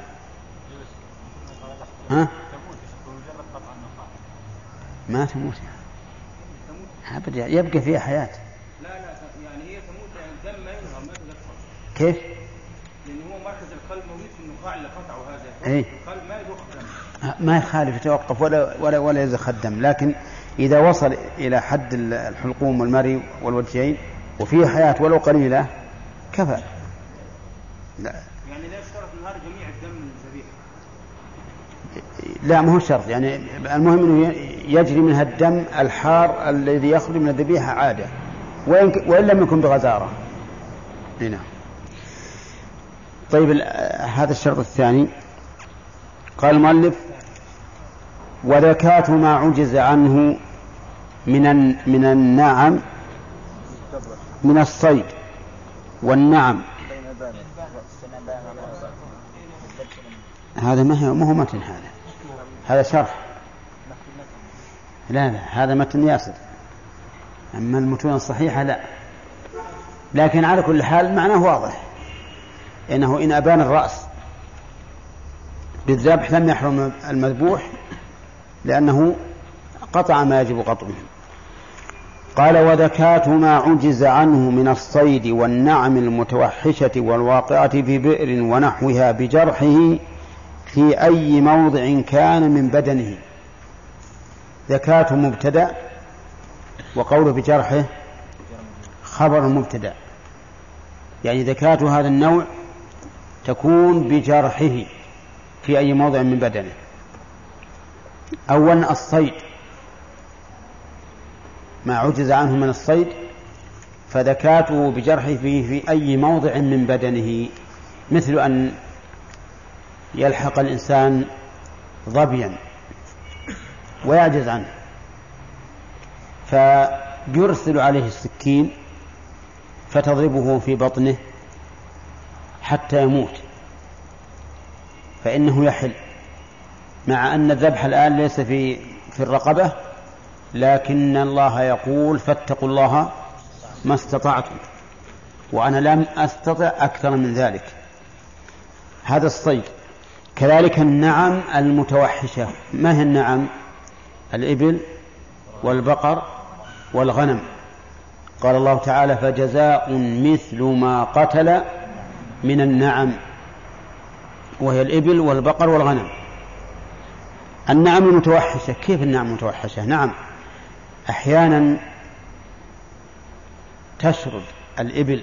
ما تموت أبدا، يبقى فيها حياة. لا يعني هي تموت يعني الدم ما ينهر ما تدخل. كيف؟ لأن هو مركز القلب موجود في النخاع اللي قطعه هذا. إيه؟ القلب ما يضخ دم. ما يخالف يتوقف ولا يزخ الدم، لكن إذا وصل إلى حد الحلقوم والمري والوجهين وفيه حياة ولو قليلة كفى. لا يعني لا يشترط انهار جميع الدم من الذبيحة. لا، ما هو شرط، يعني المهم أنه يجري منها الدم الحار الذي يخرج من الذبيحة عادة، وإن لم يكن بغزارة. هنا طيب هذا الشرط الثاني. قال المؤلف وذكاة ما عجز عنه من النعم من الصيد والنعم. هذا ما هو متن، هذا شرح. لا هذا متن ياسر، أما المتون الصحيحة لا. لكن على كل حال معناه واضح، إنه إن أبان الرأس بالذبح لم يحرم المذبوح لأنه قطع ما يجب قطعه. قال وذكاة ما عجز عنه من الصيد والنعم المتوحشة والواقعة في بئر ونحوها بجرحه في أي موضع كان من بدنه. ذكاة مبتدأ، وقوله بجرحه خبر مبتدأ، يعني ذكاة هذا النوع تكون بجرحه في أي موضع من بدنه. أولا الصيد، ما عجز عنه من الصيد فذكاته بجرحه في أي موضع من بدنه، مثل أن يلحق الإنسان ظبيا ويعجز عنه فيرسل عليه السكين فتضربه في بطنه حتى يموت، فإنه يحل، مع أن الذبح الآن ليس في الرقبة، لكن الله يقول فاتقوا الله ما استطعتم، وأنا لم أستطع أكثر من ذلك. هذا الصيد. كذلك النعم المتوحشة. ما هي النعم؟ الإبل والبقر والغنم. قال الله تعالى فجزاء مثل ما قتل من النعم، وهي الإبل والبقر والغنم. النعم المتوحشة. كيف النعم المتوحشة؟ نعم، أحيانا تشرد الإبل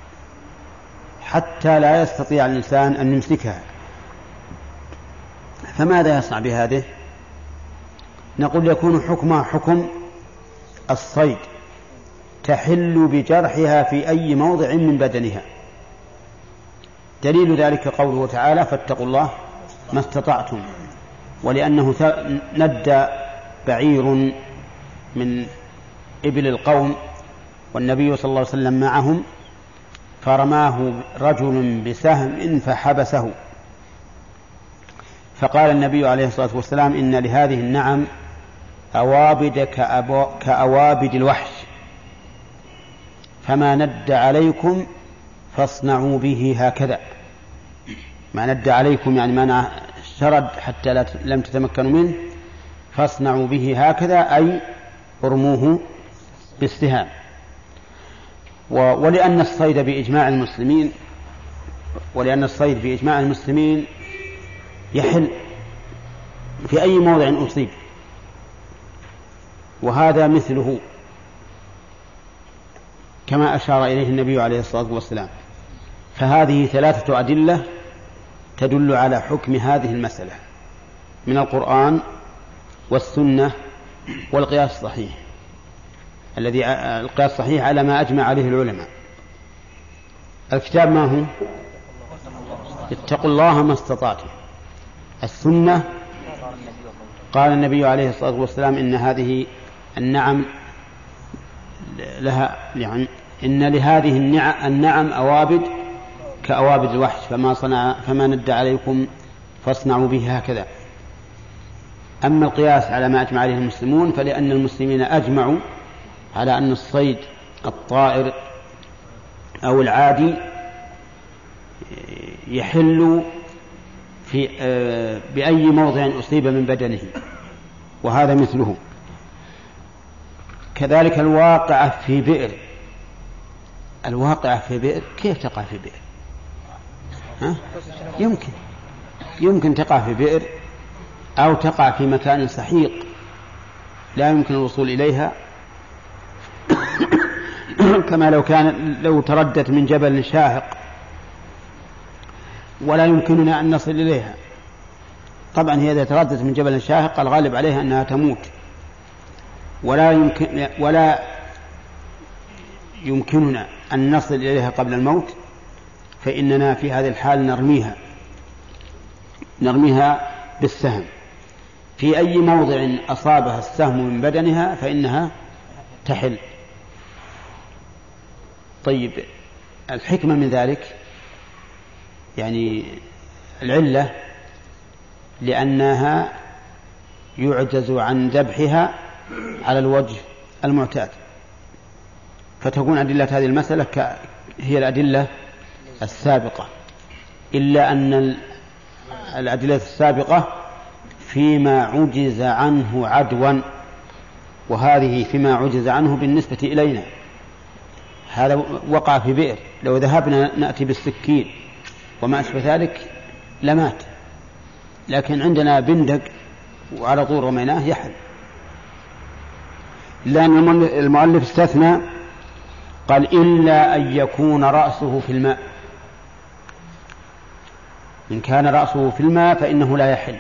حتى لا يستطيع الإنسان أن يمسكها، فماذا يصنع بهذه؟ نقول يكون حكمها حكم الصيد، تحل بجرحها في أي موضع من بدنها. دليل ذلك قوله تعالى فاتقوا الله ما استطعتم، ولأنه ندى بعير من إبل القوم والنبي صلى الله عليه وسلم معهم، فرماه رجل بسهم فحبسه، فقال النبي عليه الصلاة والسلام إن لهذه النعم أوابد كأوابد الوحش، فما ند عليكم فاصنعوا به هكذا. ما ند عليكم يعني ما شرد حتى لم تتمكنوا منه، فاصنعوا به هكذا أي ارموه بالسهام. ولأن الصيد بإجماع المسلمين يحل في أي موضع أصيب، وهذا مثله كما أشار إليه النبي عليه الصلاة والسلام. فهذه 3 أدلة تدل على حكم هذه المسألة من القرآن والسنة والقياس الصحيح، القياس الصحيح على ما أجمع عليه العلماء. الكتاب ما هو؟ اتقوا الله ما استطعتم. السنة قال النبي عليه الصلاة والسلام إن هذه النعم لها، يعني إن لهذه النعم أوابد كأوابد الوحش، فما ند عليكم فاصنعوا به هكذا. أما القياس على ما أجمع عليه المسلمون فلأن المسلمين أجمعوا على أن الصيد الطائر أو العادي يحل بأي موضع أصيب من بدنه، وهذا مثله. كذلك الواقعة في بئر. الواقعة في بئر كيف تقع في بئر؟ يمكن تقع في بئر أو تقع في مكان سحيق لا يمكن الوصول إليها كما لو تردت من جبل شاهق ولا يمكننا أن نصل إليها. طبعا هي إذا تردت من جبل شاهق الغالب عليها أنها تموت، ولا يمكننا أن نصل إليها قبل الموت، فإننا في هذه الحال نرميها بالسهم في أي موضع أصابها السهم من بدنها فإنها تحل. طيب، الحكمة من ذلك يعني العلة لأنها يعجز عن ذبحها على الوجه المعتاد، فتكون أدلة هذه المسألة هي الأدلة السابقة، إلا أن الأدلة السابقة فيما عجز عنه عدوا، وهذه فيما عجز عنه بالنسبة إلينا، هذا وقع في بئر، لو ذهبنا نأتي بالسكين وما أشبه ذلك لمات، لكن عندنا بندق وعلى طول رميناه يحل. لأن المؤلف استثنى قال إلا أن يكون رأسه في الماء، إن كان رأسه في الماء فإنه لا يحل.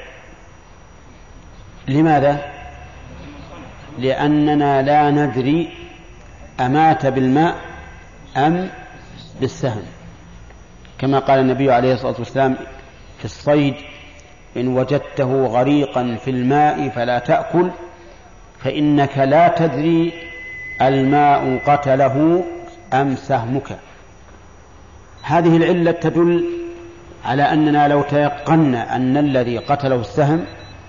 لماذا؟ لأننا لا ندري أمات بالماء أم بالسهم، كما قال النبي عليه الصلاة والسلام في الصيد: إن وجدته غريقا في الماء فلا تأكل، فإنك لا تدري الماء قتله أم سهمك. هذه العلة تدل على أننا لو تيقنا أن الذي قتله السهم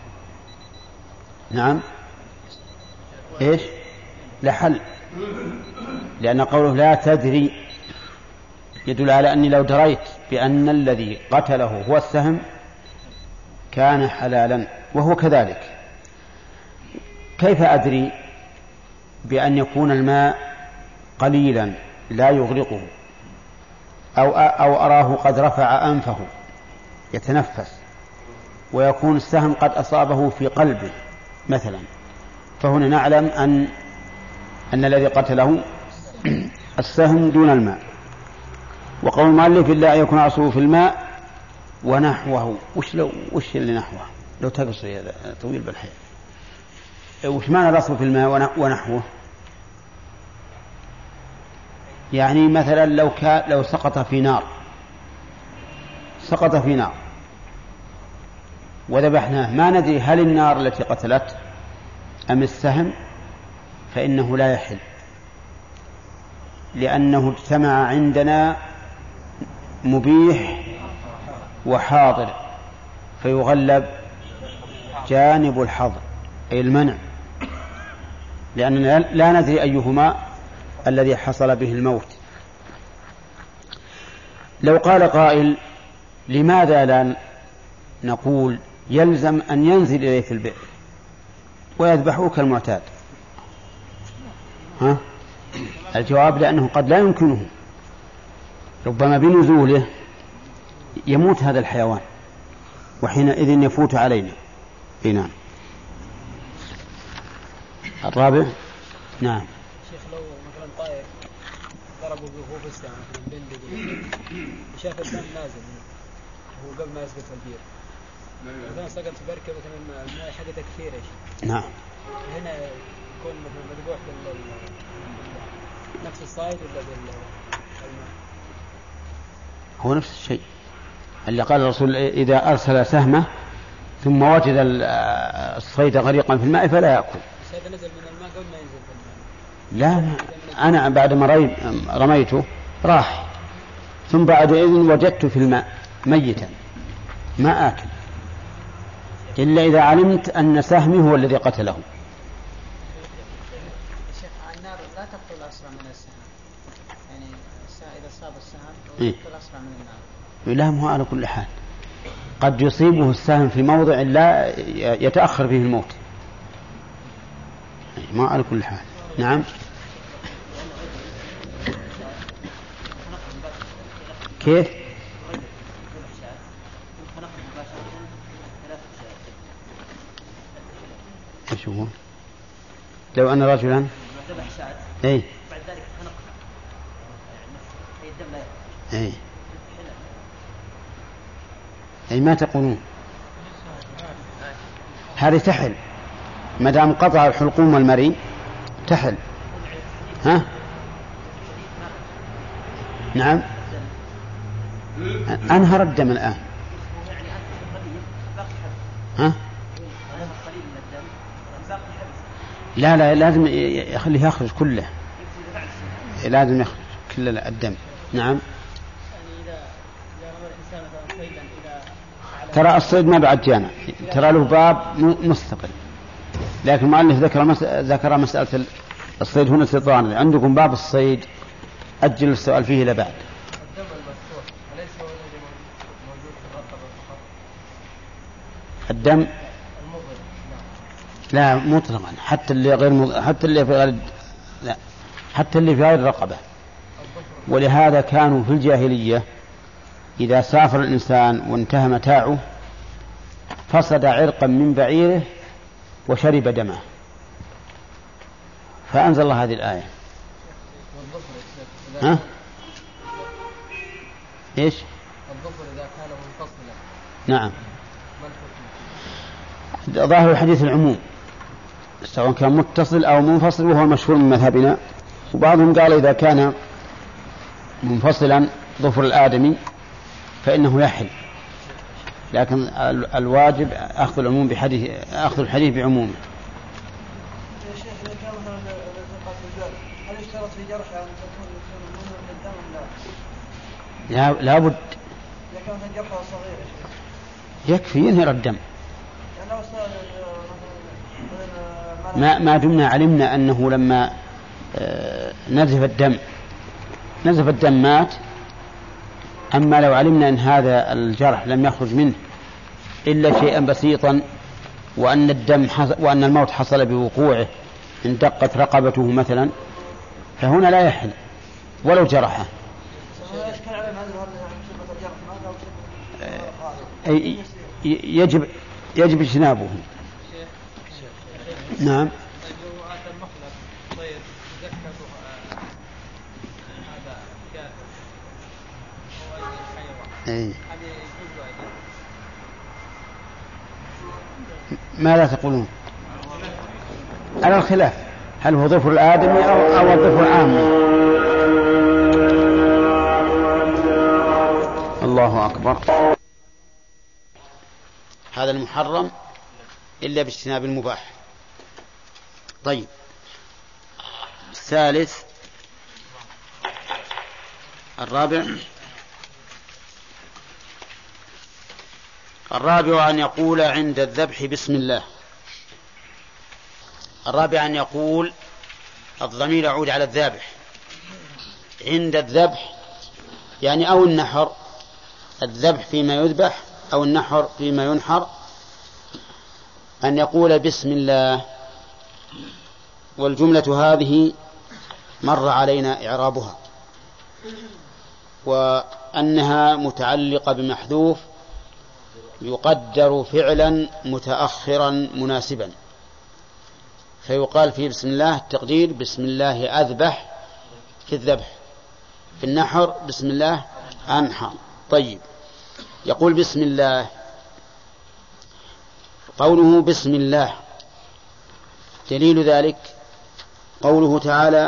نعم إيش لحل، لأن قوله لا تدري يدل على أني لو دريت بأن الذي قتله هو السهم كان حلالا، وهو كذلك. كيف أدري بأن يكون الماء قليلا لا يغرقه، أو أراه قد رفع أنفه يتنفس ويكون السهم قد أصابه في قلبه مثلا، فهنا نعلم أن الذي قتله السهم دون الماء. وقول المؤلف إلا أن يكون رأسه في الماء ونحوه، وش اللي نحوه؟ لو تقصر هذا طويل بالحياة، وش معنى رأسه في الماء ونحوه؟ يعني مثلا لو سقط في نار وذبحناه، ما ندري هل النار التي قتلت أم السهم، فإنه لا يحل، لأنه اجتمع عندنا مبيح وحاضر، فيغلب جانب الحظر أي المنع، لأننا لا ندري أيهما الذي حصل به الموت. لو قال قائل لماذا لا نقول يلزم أن ينزل إليه في البئر ويذبحه كالمعتاد؟ الجواب لأنه قد لا يمكنه، ربما بنزوله يموت هذا الحيوان وحينئذ يفوت علينا. نعم. الرابع نعم. شيخ لو مثلا طائر ضربوا به في السهم مثلا بندق وشاف الدم نازل هو قبل ما يسقط في البير، مثلا سقط في بركة مثلا الماء حقته كثير نعم، هنا يكون مثلا مذبوح نفس الصيد ولا بالماء؟ هو نفس الشيء اللي قال الرسول: إذا أرسل سهمه ثم وجد الصيد غريقا في الماء فلا يأكل. هذا نزل من الماء قبل ما ينزل في الماء؟ لا، أنا بعد ما رميته راح، ثم بعد إذن وجدت في الماء ميتا ما آكل إلا إذا علمت أن سهمي هو الذي قتله. شيخ النار لا تقتل أسرع من السهم، يعني إذا صاب السهم تقتل أسرع من النار. لا، هو على كل حال قد يصيبه السهم في موضع لا يتأخر فيه الموت، ما على كل حال. نعم. كيف؟ ايش هو؟ لو أن رجلا بعد ذلك أي ما تقولون هذه تحل ما دام قطع الحلقوم والمري تحل. ها؟ نعم، أنهر الدم الآن. ها؟ لا لازم يخليه يخرج كله، لازم يخرج كل الدم. نعم. ترى الصيد ما بعد جانا، ترى له باب مستقل، لكن المؤلف ذكر مسألة الصيد هنا استطران. عندكم باب الصيد أجل السؤال فيه إلى بعد. الدم لا مطلقا، حتى اللي غير حتى اللي في غير لا حتى اللي في غير الرقبة. ولهذا كانوا في الجاهلية إذا سافر الإنسان وانتهى متاعه فصد عرقا من بعيره وشرب دمه، فأنزل الله هذه الآية. ها؟ إيش؟ الظفر إذا كان منفصلا. نعم. ظاهر الحديث العموم سواء كان متصل أو منفصل، وهو المشهور من مذهبنا. وبعضهم قال إذا كان منفصلا ظفر الآدمي فإنه يحل، لكن الواجب أخذ العموم بحديث، أخذ الحديث بعمومه. يا شيخ إذا كان مثلا الثقة في الجرح، هل يشترط في جرحه أن تكون ممنوع من الدم أم لا؟ لا بد. إذا كان جرحه صغير يكفي ينهر الدم. يعني لو ما دمنا علمنا أنه لما نزف الدم مات. أما لو علمنا أن هذا الجرح لم يخرج منه إلا شيئا بسيطا، وأن الموت حصل بوقوعه إن دقت رقبته مثلا، فهنا لا يحل ولو جرحه. يجب اجتنابه. نعم. ماذا تقولون؟ على الخلاف، هل هو ظفر الآدمي أو الظفر العامي؟ الله أكبر. هذا المحرم إلا باجتناب المباح. طيب، الثالث الرابع أن يقول عند الذبح بسم الله. الرابع أن يقول، الضمير يعود على الذابح عند الذبح، يعني أو النحر، الذبح فيما يذبح أو النحر فيما ينحر، أن يقول بسم الله. والجملة هذه مر علينا إعرابها، وأنها متعلقة بمحذوف يقدر فعلا متأخرا مناسبا، فيقال فيه بسم الله التقدير بسم الله أذبح في الذبح، في النحر بسم الله أنحر. طيب، يقول بسم الله. قوله بسم الله دليل ذلك قوله تعالى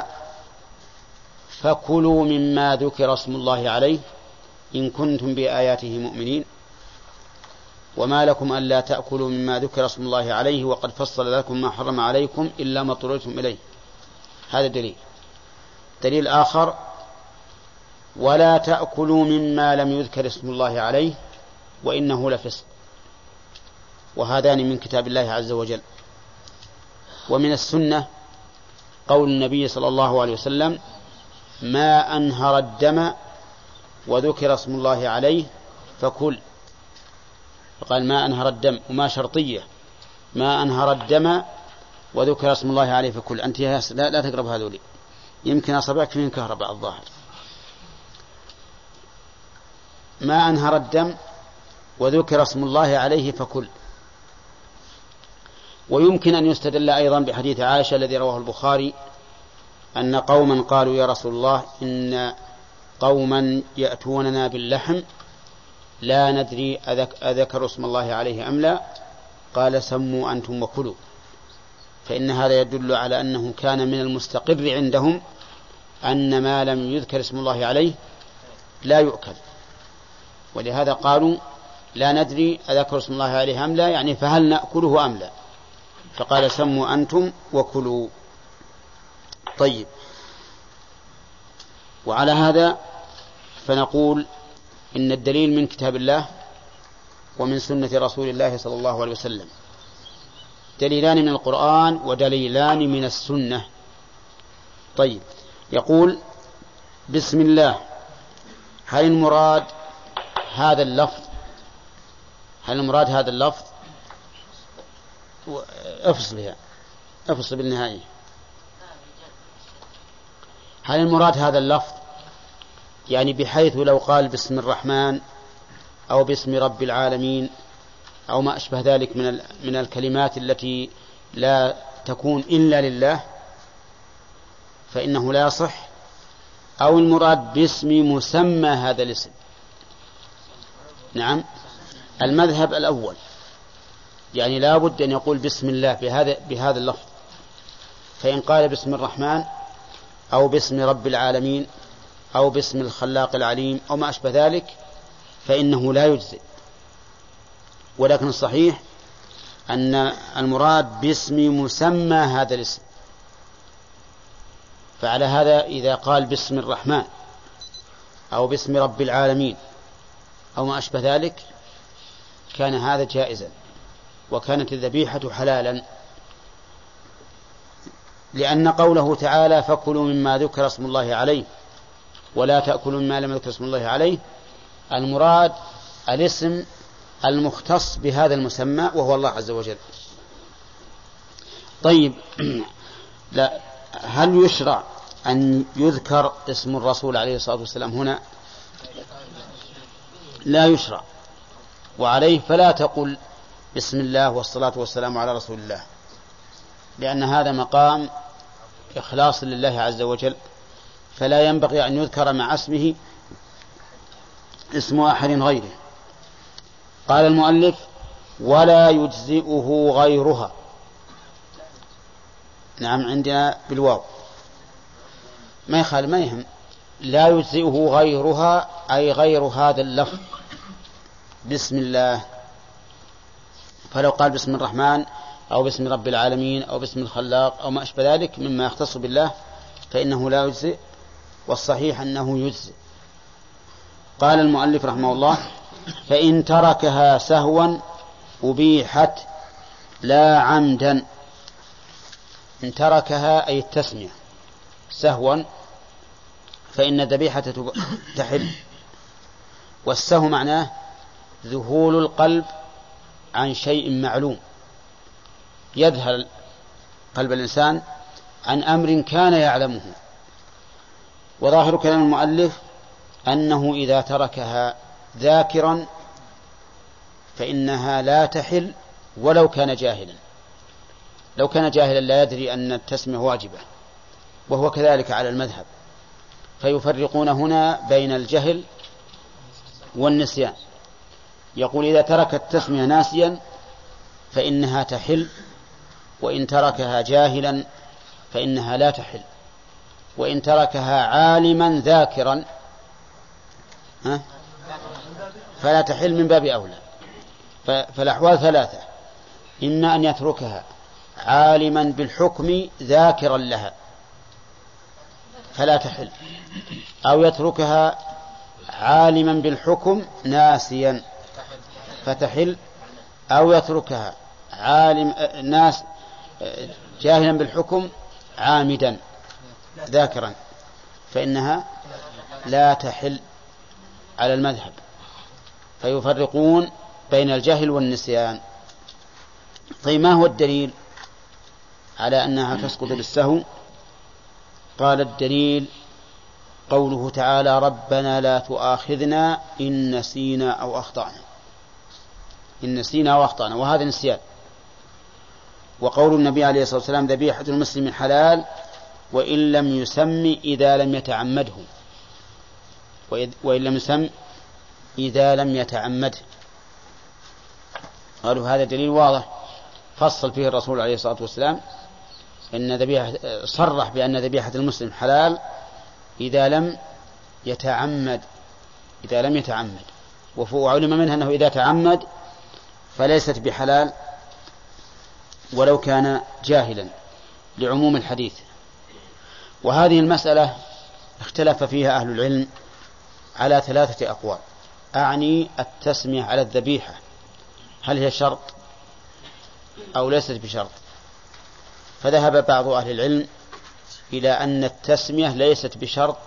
فكلوا مما ذكر اسم الله عليه إن كنتم بآياته مؤمنين وما لكم ألا تأكلوا مما ذكر اسم الله عليه وقد فصل لكم ما حرم عليكم إلا ما اضطررتم إليه. هذا دليل آخر ولا تأكلوا مما لم يذكر اسم الله عليه وإنه لفسق، وهذان من كتاب الله عز وجل. ومن السنة قول النبي صلى الله عليه وسلم ما أنهر الدم وذكر اسم الله عليه فكل، فقال ما أنهر الدم، وما شرطية، ما أنهر الدم وذكر اسم الله عليه فكل. أنت لا تقرب هذولي، يمكن أصبعك فيهم كهرباء الظاهر. ما أنهر الدم وذكر اسم الله عليه فكل. ويمكن أن يستدل أيضا بحديث عائشة الذي رواه البخاري أن قوما قالوا يا رسول الله إن قوما يأتوننا باللحم لا ندري أذكر اسم الله عليه أم لا، قال سموا أنتم وكلوا. فإن هذا يدل على أنه كان من المستقر عندهم أن ما لم يذكر اسم الله عليه لا يؤكل، ولهذا قالوا لا ندري أذكر اسم الله عليه أم لا، يعني فهل نأكله أم لا، فقال سموا أنتم وكلوا. طيب، وعلى هذا فنقول إن الدليل من كتاب الله ومن سنة رسول الله صلى الله عليه وسلم، دليلان من القرآن ودليلان من السنة. طيب، يقول بسم الله، هل المراد هذا اللفظ افصل بالنهاية. هل المراد هذا اللفظ يعني بحيث لو قال باسم الرحمن أو باسم رب العالمين أو ما أشبه ذلك من الكلمات التي لا تكون إلا لله فإنه لا يصح، أو المراد باسم مسمى هذا الاسم؟ نعم، المذهب الأول، يعني لا بد أن يقول بسم الله بهذا اللفظ. فإن قال باسم الرحمن أو باسم رب العالمين أو باسم الخلاق العليم أو ما أشبه ذلك فإنه لا يجزئ، ولكن الصحيح أن المراد باسم مسمى هذا الاسم. فعلى هذا إذا قال باسم الرحمن أو باسم رب العالمين أو ما أشبه ذلك كان هذا جائزا، وكانت الذبيحة حلالا، لأن قوله تعالى فكلوا مما ذكر اسم الله عليه ولا تأكلوا مما لم يذكر اسم الله عليه، المراد الاسم المختص بهذا المسمى وهو الله عز وجل. طيب، لا، هل يشرع أن يذكر اسم الرسول عليه الصلاة والسلام هنا؟ لا يشرع، وعليه فلا تقل بسم الله والصلاة والسلام على رسول الله، لأن هذا مقام إخلاص لله عز وجل، فلا ينبغي أن يذكر مع اسمه اسم أحد غيره. قال المؤلف ولا يجزئه غيرها. نعم، عندنا بالواو، ما يخالف، ما يهم. لا يجزئه غيرها أي غير هذا اللفظ بسم الله. فلو قال باسم الرحمن أو باسم رب العالمين أو باسم الخلاق أو ما أشبه ذلك مما يختص بالله فإنه لا يجزئ، والصحيح أنه يجزئ. قال المؤلف رحمه الله فإن تركها سهوا أبيحت لا عمدا. إن تركها أي التسمية سهوا فإن الذبيحة تحل، والسهو معناه ذهول القلب عن شيء معلوم، يذهل قلب الإنسان عن أمر كان يعلمه. وظاهر كلام المؤلف أنه إذا تركها ذاكرا فإنها لا تحل ولو كان جاهلا. لو كان جاهلا لا يدري أن التسمية واجبة، وهو كذلك على المذهب، فيفرقون هنا بين الجهل والنسيان. يقول إذا ترك التسمية ناسيا فإنها تحل، وإن تركها جاهلا فإنها لا تحل، وإن تركها عالما ذاكرا فلا تحل من باب أولى. فالأحوال ثلاثة: إما أن يتركها عالما بالحكم ذاكرا لها فلا تحل، أو يتركها عالما بالحكم ناسيا فتحل، أو يتركها جاهلا بالحكم عامدا ذاكرا فإنها لا تحل على المذهب. فيفرقون بين الجهل والنسيان. طيب، ما هو الدليل على أنها تسقط بالسهو؟ قال الدليل قوله تعالى ربنا لا تؤاخذنا إن نسينا أو أخطأنا. إن نسينا أو أخطأنا، وهذا نسيان. وقول النبي عليه الصلاة والسلام ذبيحة المسلم حلال وإن لم يسم إذا لم يتعمده، وإن لم يسم إذا لم يتعمده. قالوا هذا دليل واضح فصل فيه الرسول عليه الصلاة والسلام صرح بأن ذبيحة المسلم حلال إذا لم يتعمد. وعلم منها أنه إذا تعمد فليست بحلال ولو كان جاهلا لعموم الحديث. وهذه المسألة اختلف فيها أهل العلم على 3 أقوال، أعني التسمية على الذبيحة هل هي شرط أو ليست بشرط. فذهب بعض أهل العلم إلى أن التسمية ليست بشرط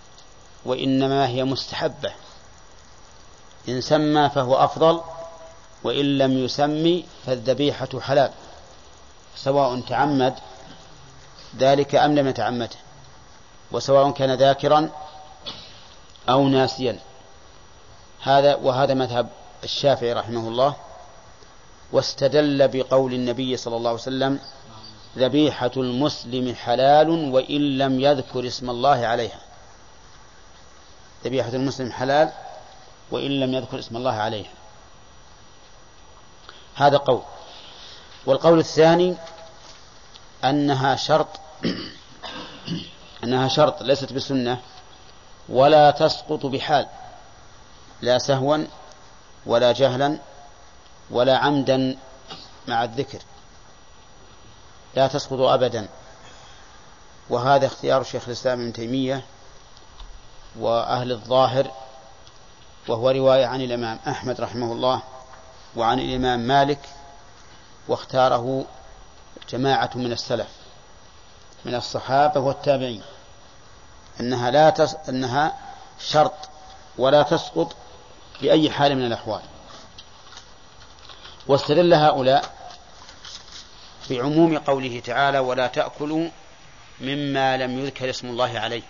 وإنما هي مستحبة، إن سمى فهو أفضل وإن لم يسمي فالذبيحة حلال، سواء تعمد ذلك أم لم يتعمده، وسواء كان ذاكرا أو ناسيا. وهذا مذهب الشافعي رحمه الله، واستدل بقول النبي صلى الله عليه وسلم: ذبيحة المسلم حلال وإن لم يذكر اسم الله عليها. ذبيحة المسلم حلال وإن لم يذكر اسم الله عليها. هذا قول. والقول الثاني أنها شرط ليست بسنة، ولا تسقط بحال، لا سهوا ولا جهلا ولا عمدا مع الذكر، لا تسقط أبدا. وهذا اختيار شيخ الإسلام ابن تيمية وأهل الظاهر، وهو رواية عن الإمام أحمد رحمه الله وعن الإمام مالك، واختاره جماعة من السلف من الصحابة والتابعين، أنها شرط ولا تسقط بأي حال من الأحوال. واستدل هؤلاء بعموم قوله تعالى: ولا تأكلوا مما لم يذكر اسم الله عليه،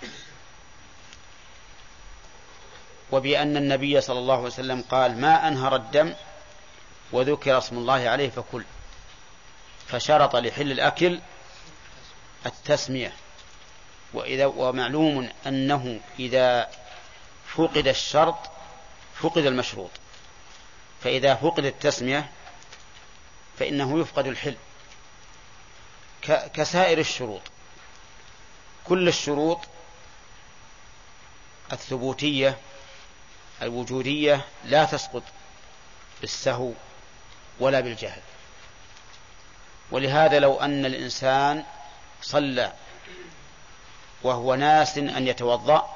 وبأن النبي صلى الله عليه وسلم قال: ما أنهر الدم وذكر اسم الله عليه فكل، فشرط لحل الأكل التسمية. ومعلوم أنه إذا فقد الشرط فقد المشروط، فإذا فقد التسمية فإنه يفقد الحل، كسائر الشروط. كل الشروط الثبوتية الوجودية لا تسقط بالسهو ولا بالجهل. ولهذا لو أن الإنسان صلى وهو ناس أن يتوضأ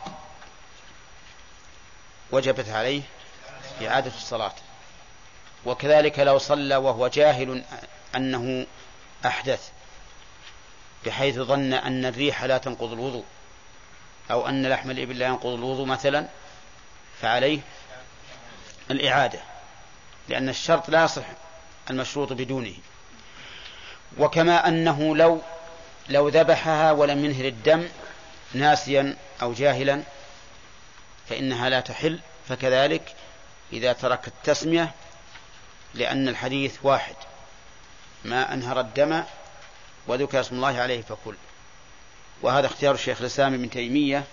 وجبت عليه إعادة الصلاة، وكذلك لو صلى وهو جاهل أنه أحدث بحيث ظن أن الريح لا تنقض الوضوء أو أن لحم الإبل لا ينقض الوضوء مثلا، فعليه الإعادة، لأن الشرط لا يصح المشروط بدونه. وكما أنه لو ذبحها ولم ينهر الدم ناسيا أو جاهلا فإنها لا تحل، فكذلك إذا ترك التسمية، لأن الحديث واحد: ما أنهر الدم وذكر اسم الله عليه فكل. وهذا اختيار الشيخ الإسلام ابن تيمية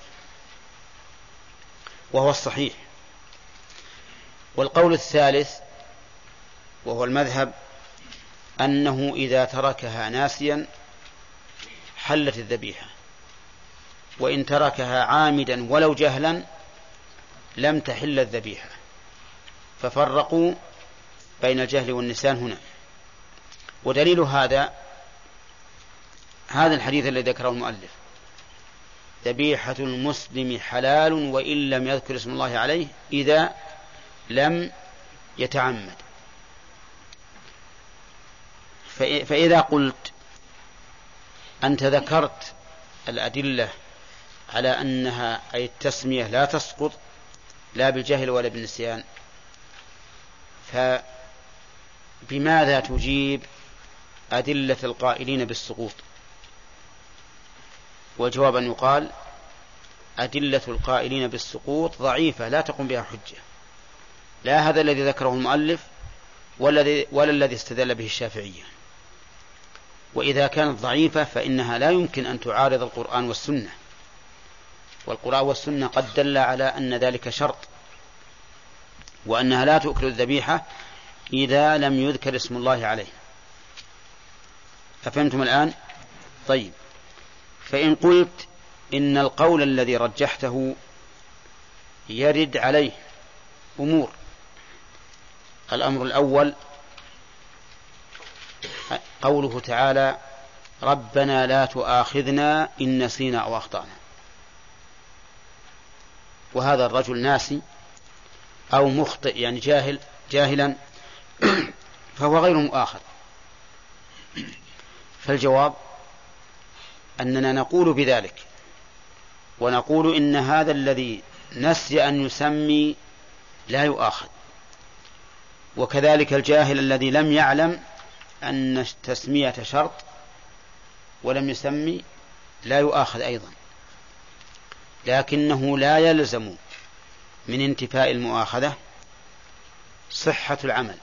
وهو الصحيح. والقول الثالث وهو المذهب أنه إذا تركها ناسيا حلت الذبيحة، وإن تركها عامدا ولو جهلا لم تحل الذبيحة، ففرقوا بين الجهل والنسيان هنا. ودليل هذا الحديث الذي ذكره المؤلف: ذبيحة المسلم حلال وإن لم يذكر اسم الله عليه إذا لم يتعمد. فإذا قلت أنت ذكرت الأدلة على أنها أي التسمية لا تسقط لا بالجهل ولا بالنسيان، فبماذا تجيب أدلة القائلين بالسقوط؟ وجواب أن يقال: أدلة القائلين بالسقوط ضعيفة لا تقوم بها حجة، لا هذا الذي ذكره المؤلف ولا الذي استدل به الشافعية. وإذا كانت ضعيفة فإنها لا يمكن أن تعارض القرآن والسنة، والقرآن والسنة قد دل على أن ذلك شرط، وأنها لا تؤكل الذبيحة إذا لم يذكر اسم الله عليه. أفهمتم الآن؟ طيب، فإن قلت إن القول الذي رجحته يرد عليه أمور: الأمر الأول قوله تعالى: ربنا لا تؤاخذنا إن نسينا أو أخطأنا. وهذا الرجل ناسي أو مخطئ، يعني جاهلا فهو غير مؤاخذ. فالجواب أننا نقول بذلك، ونقول إن هذا الذي نسي أن يسمي لا يؤاخذ، وكذلك الجاهل الذي لم يعلم أن التسمية شرط ولم يسمي لا يؤاخذ أيضا، لكنه لا يلزم من انتفاء المؤاخذة صحة العمل،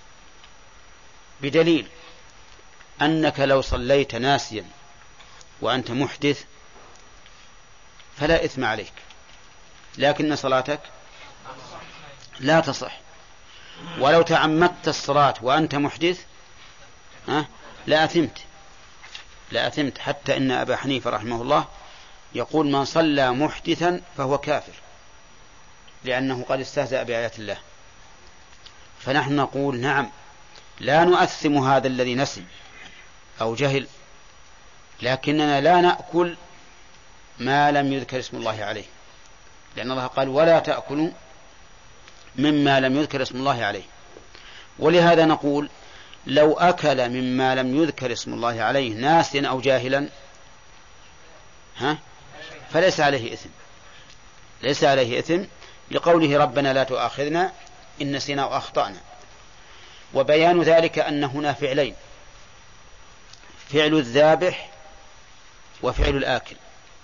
بدليل أنك لو صليت ناسيا وأنت محدث فلا إثم عليك، لكن صلاتك لا تصح. ولو تعمدت الصلاة وأنت محدث لا أثمت، حتى إن أبا حنيفة رحمه الله يقول من صلى محدثا فهو كافر، لأنه قد استهزأ بآيات الله. فنحن نقول نعم، لا نؤثم هذا الذي نسي أو جهل، لكننا لا نأكل ما لم يذكر اسم الله عليه، لأن الله قال ولا تأكلوا مما لم يذكر اسم الله عليه. ولهذا نقول لو أكل مما لم يذكر اسم الله عليه ناسيا أو جاهلا فليس عليه إثم، لقوله ربنا لا تؤاخذنا إن نسينا وأخطأنا. وبيان ذلك أن هنا فعلين، فعل الذابح وفعل الآكل.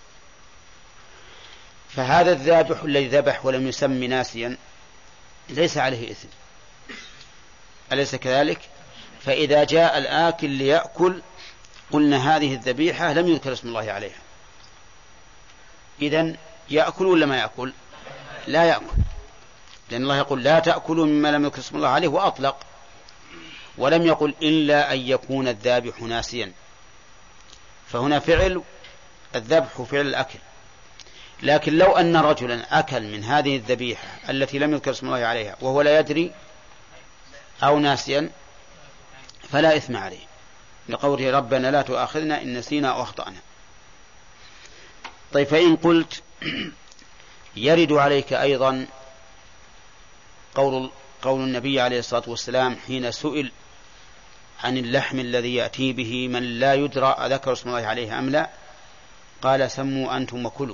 فهذا الذابح الذي ذبح ولم يسمي ناسيا ليس عليه إثم، أليس كذلك؟ فإذا جاء الآكل ليأكل قلنا هذه الذبيحة لم يذكر اسم الله عليها، إذن يأكل ولا ما يأكل؟ لا يأكل، لأن الله يقول لا تأكلوا مما لم يذكر اسم الله عليه وأطلق، ولم يقل إلا أن يكون الذابح ناسيا. فهنا فعل الذبح وفعل الأكل. لكن لو أن رجلا أكل من هذه الذبيحة التي لم يذكر اسم الله عليها وهو لا يدري أو ناسيا فلا إثم عليه، لقوله ربنا لا تؤاخذنا إن نسينا أو أخطأنا. طيب، فإن قلت يرد عليك أيضا قول النبي عليه الصلاة والسلام حين سئل عن اللحم الذي يأتي به من لا يدرى أذكر اسم الله عليه أم لا، قال سموا أنتم وكلوا.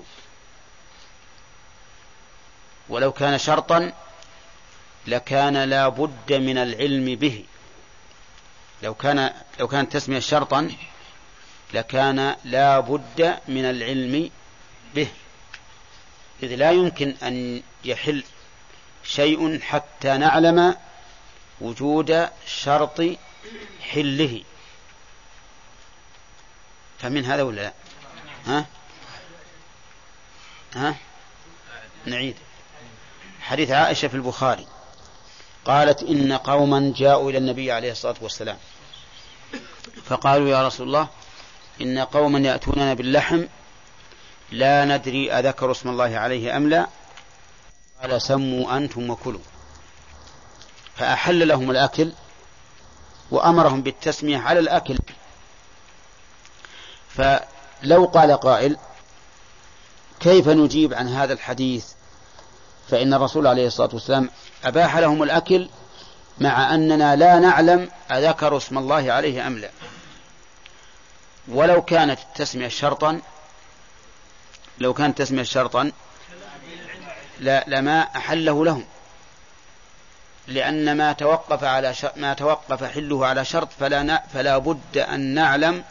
ولو كان شرطا لكان لا بد من العلم به، لو كانت تسمية شرطا لكان لا بد من العلم به، إذ لا يمكن أن يحل شيء حتى نعلم وجود شرط حله. فمن هذا ولا لا؟ نعيد حديث عائشة في البخاري، قالت إن قوما جاءوا إلى النبي عليه الصلاة والسلام فقالوا يا رسول الله إن قوما يأتوننا باللحم لا ندري أذكر اسم الله عليه أم لا، قال سموا أنتم وكلوا. فأحل لهم الأكل وأمرهم بالتسمية على الأكل. فلو قال قائل كيف نجيب عن هذا الحديث، فإن الرسول عليه الصلاة والسلام أباح لهم الأكل مع أننا لا نعلم أذكر اسم الله عليه أم لا. ولو كانت التسمية شرطا لما أحله لهم، لأن ما توقف حله على شرط فلا بد أن نعلم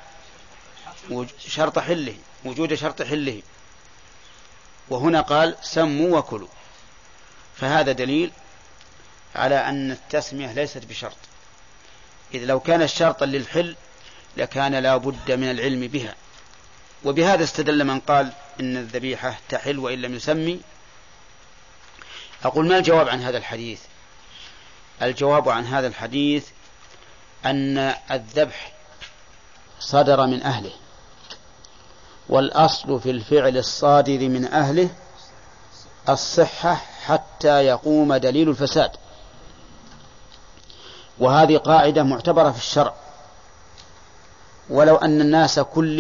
وجود شرط حله. وهنا قال سموا وكلوا، فهذا دليل على أن التسمية ليست بشرط، إذ لو كان الشرطا للحل لكان لا بد من العلم بها. وبهذا استدل من قال إن الذبيحة تحل وإن لم يسمي. أقول ما الجواب عن هذا الحديث؟ الجواب عن هذا الحديث أن الذبح صدر من أهله، والأصل في الفعل الصادر من أهله الصحة حتى يقوم دليل الفساد، وهذه قاعدة معتبرة في الشرع. ولو أن الناس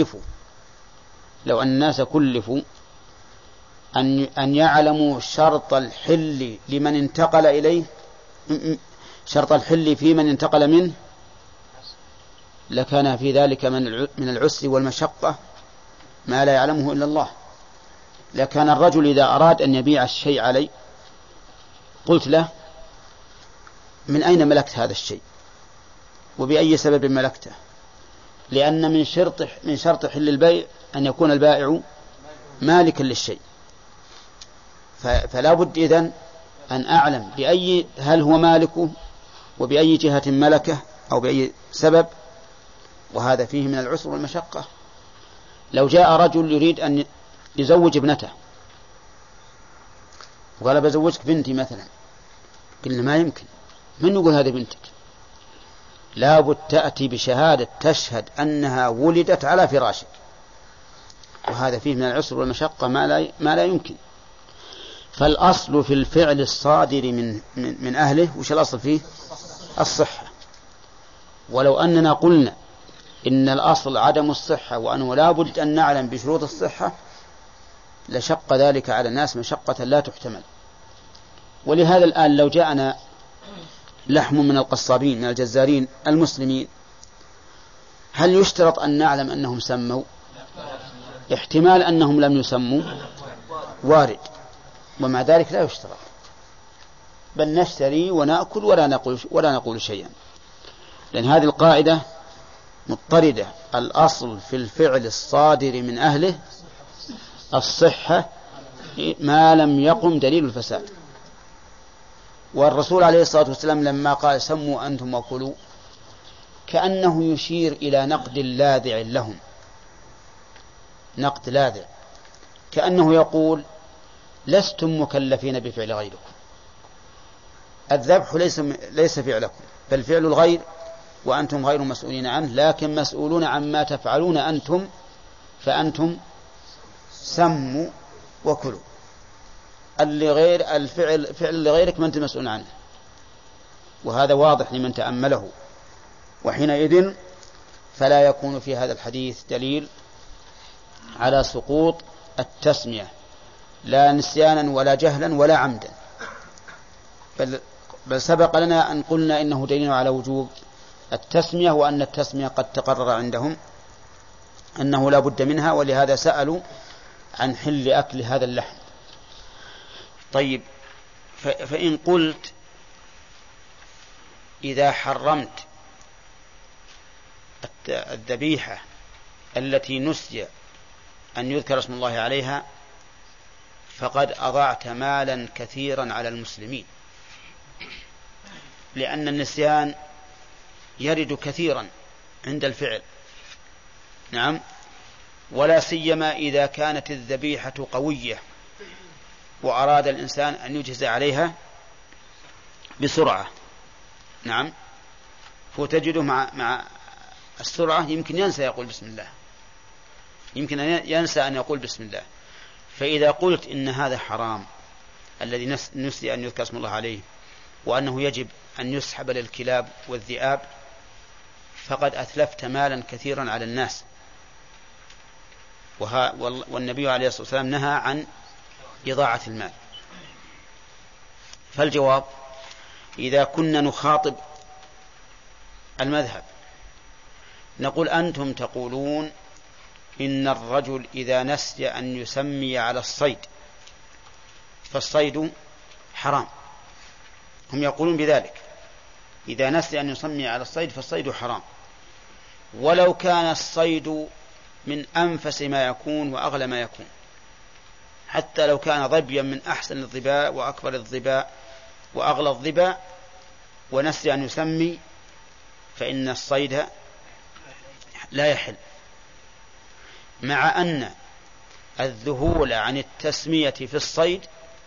كلفوا أن يعلموا شرط الحل لمن انتقل إليه، شرط الحل في من انتقل منه، لكان في ذلك من العسر والمشقة ما لا يعلمه إلا الله. لكان الرجل إذا أراد أن يبيع الشيء علي قلت له من أين ملكت هذا الشيء وبأي سبب ملكته؟ لأن من شرط حل البيع أن يكون البائع مالكا للشيء، فلا بد إذن أن أعلم هل هو مالكه وبأي جهة ملكه أو بأي سبب، وهذا فيه من العسر والمشقة. لو جاء رجل يريد أن يزوج ابنته وقال بزوجك بنتي مثلا، قلنا ما يمكن، من يقول هذه بنتك؟ لابد تأتي بشهادة تشهد أنها ولدت على فراشك، وهذا فيه من العسر والمشقة ما لا يمكن. فالأصل في الفعل الصادر من أهله وش الأصل فيه؟ الصحة. ولو أننا قلنا إن الأصل عدم الصحة وأنه لا بد أن نعلم بشروط الصحة لشق ذلك على الناس مشقة لا تحتمل. ولهذا الآن لو جاءنا لحم من القصابين من الجزارين المسلمين، هل يشترط أن نعلم أنهم سموا؟ احتمال أنهم لم يسموا وارد، ومع ذلك لا يشترط، بل نشتري ونأكل ولا نقول شيئا، لأن هذه القاعدة مضطردة. الأصل في الفعل الصادر من أهله الصحة ما لم يقم دليل الفساد. والرسول عليه الصلاة والسلام لما قال سموا أنتم وكلوا كأنه يشير إلى نقد لاذع لهم، نقد لاذع، كأنه يقول لستم مكلفين بفعل غيركم، الذبح ليس فعلكم بل فعل الغير وأنتم غير مسؤولين عنه، لكن مسؤولون عما تفعلون أنتم، فأنتم سموا وكلوا. الفعل لغيرك ما أنت مسؤول عنه، وهذا واضح لمن تأمله. وحينئذ فلا يكون في هذا الحديث دليل على سقوط التسمية لا نسيانا ولا جهلا ولا عمدا، بل سبق لنا أن قلنا إنه دليل على وجوب التسمية، وأن التسمية قد تقرر عندهم أنه لا بد منها، ولهذا سألوا عن حل أكل هذا اللحم. طيب، فإن قلت إذا حرمت الذبيحة التي نسي أن يذكر اسم الله عليها فقد أضعت مالا كثيرا على المسلمين، لأن النسيان يرد كثيرا عند الفعل. نعم، ولا سيما إذا كانت الذبيحة قوية وأراد الإنسان أن يجهز عليها بسرعة. نعم، فتجده مع السرعة يمكن ينسى يقول بسم الله، يمكن أن ينسى أن يقول بسم الله. فإذا قلت إن هذا حرام الذي نسي أن يذكر اسم الله عليه، وأنه يجب أن يسحب للكلاب والذئاب، فقد أتلفت مالا كثيرا على الناس. والنبي عليه الصلاة والسلام نهى عن إضاعة المال. فالجواب إذا كنا نخاطب المذهب نقول أنتم تقولون إن الرجل إذا نسي أن يسمي على الصيد فالصيد حرام، هم يقولون بذلك، إذا نسي أن يسمي على الصيد فالصيد حرام، ولو كان الصيد من أنفس ما يكون وأغلى ما يكون، حتى لو كان ظبيا من أحسن الظباء وأكبر الظباء وأغلى الظباء ونسي أن يسمي فإن الصيد لا يحل، مع أن الذهول عن التسمية في الصيد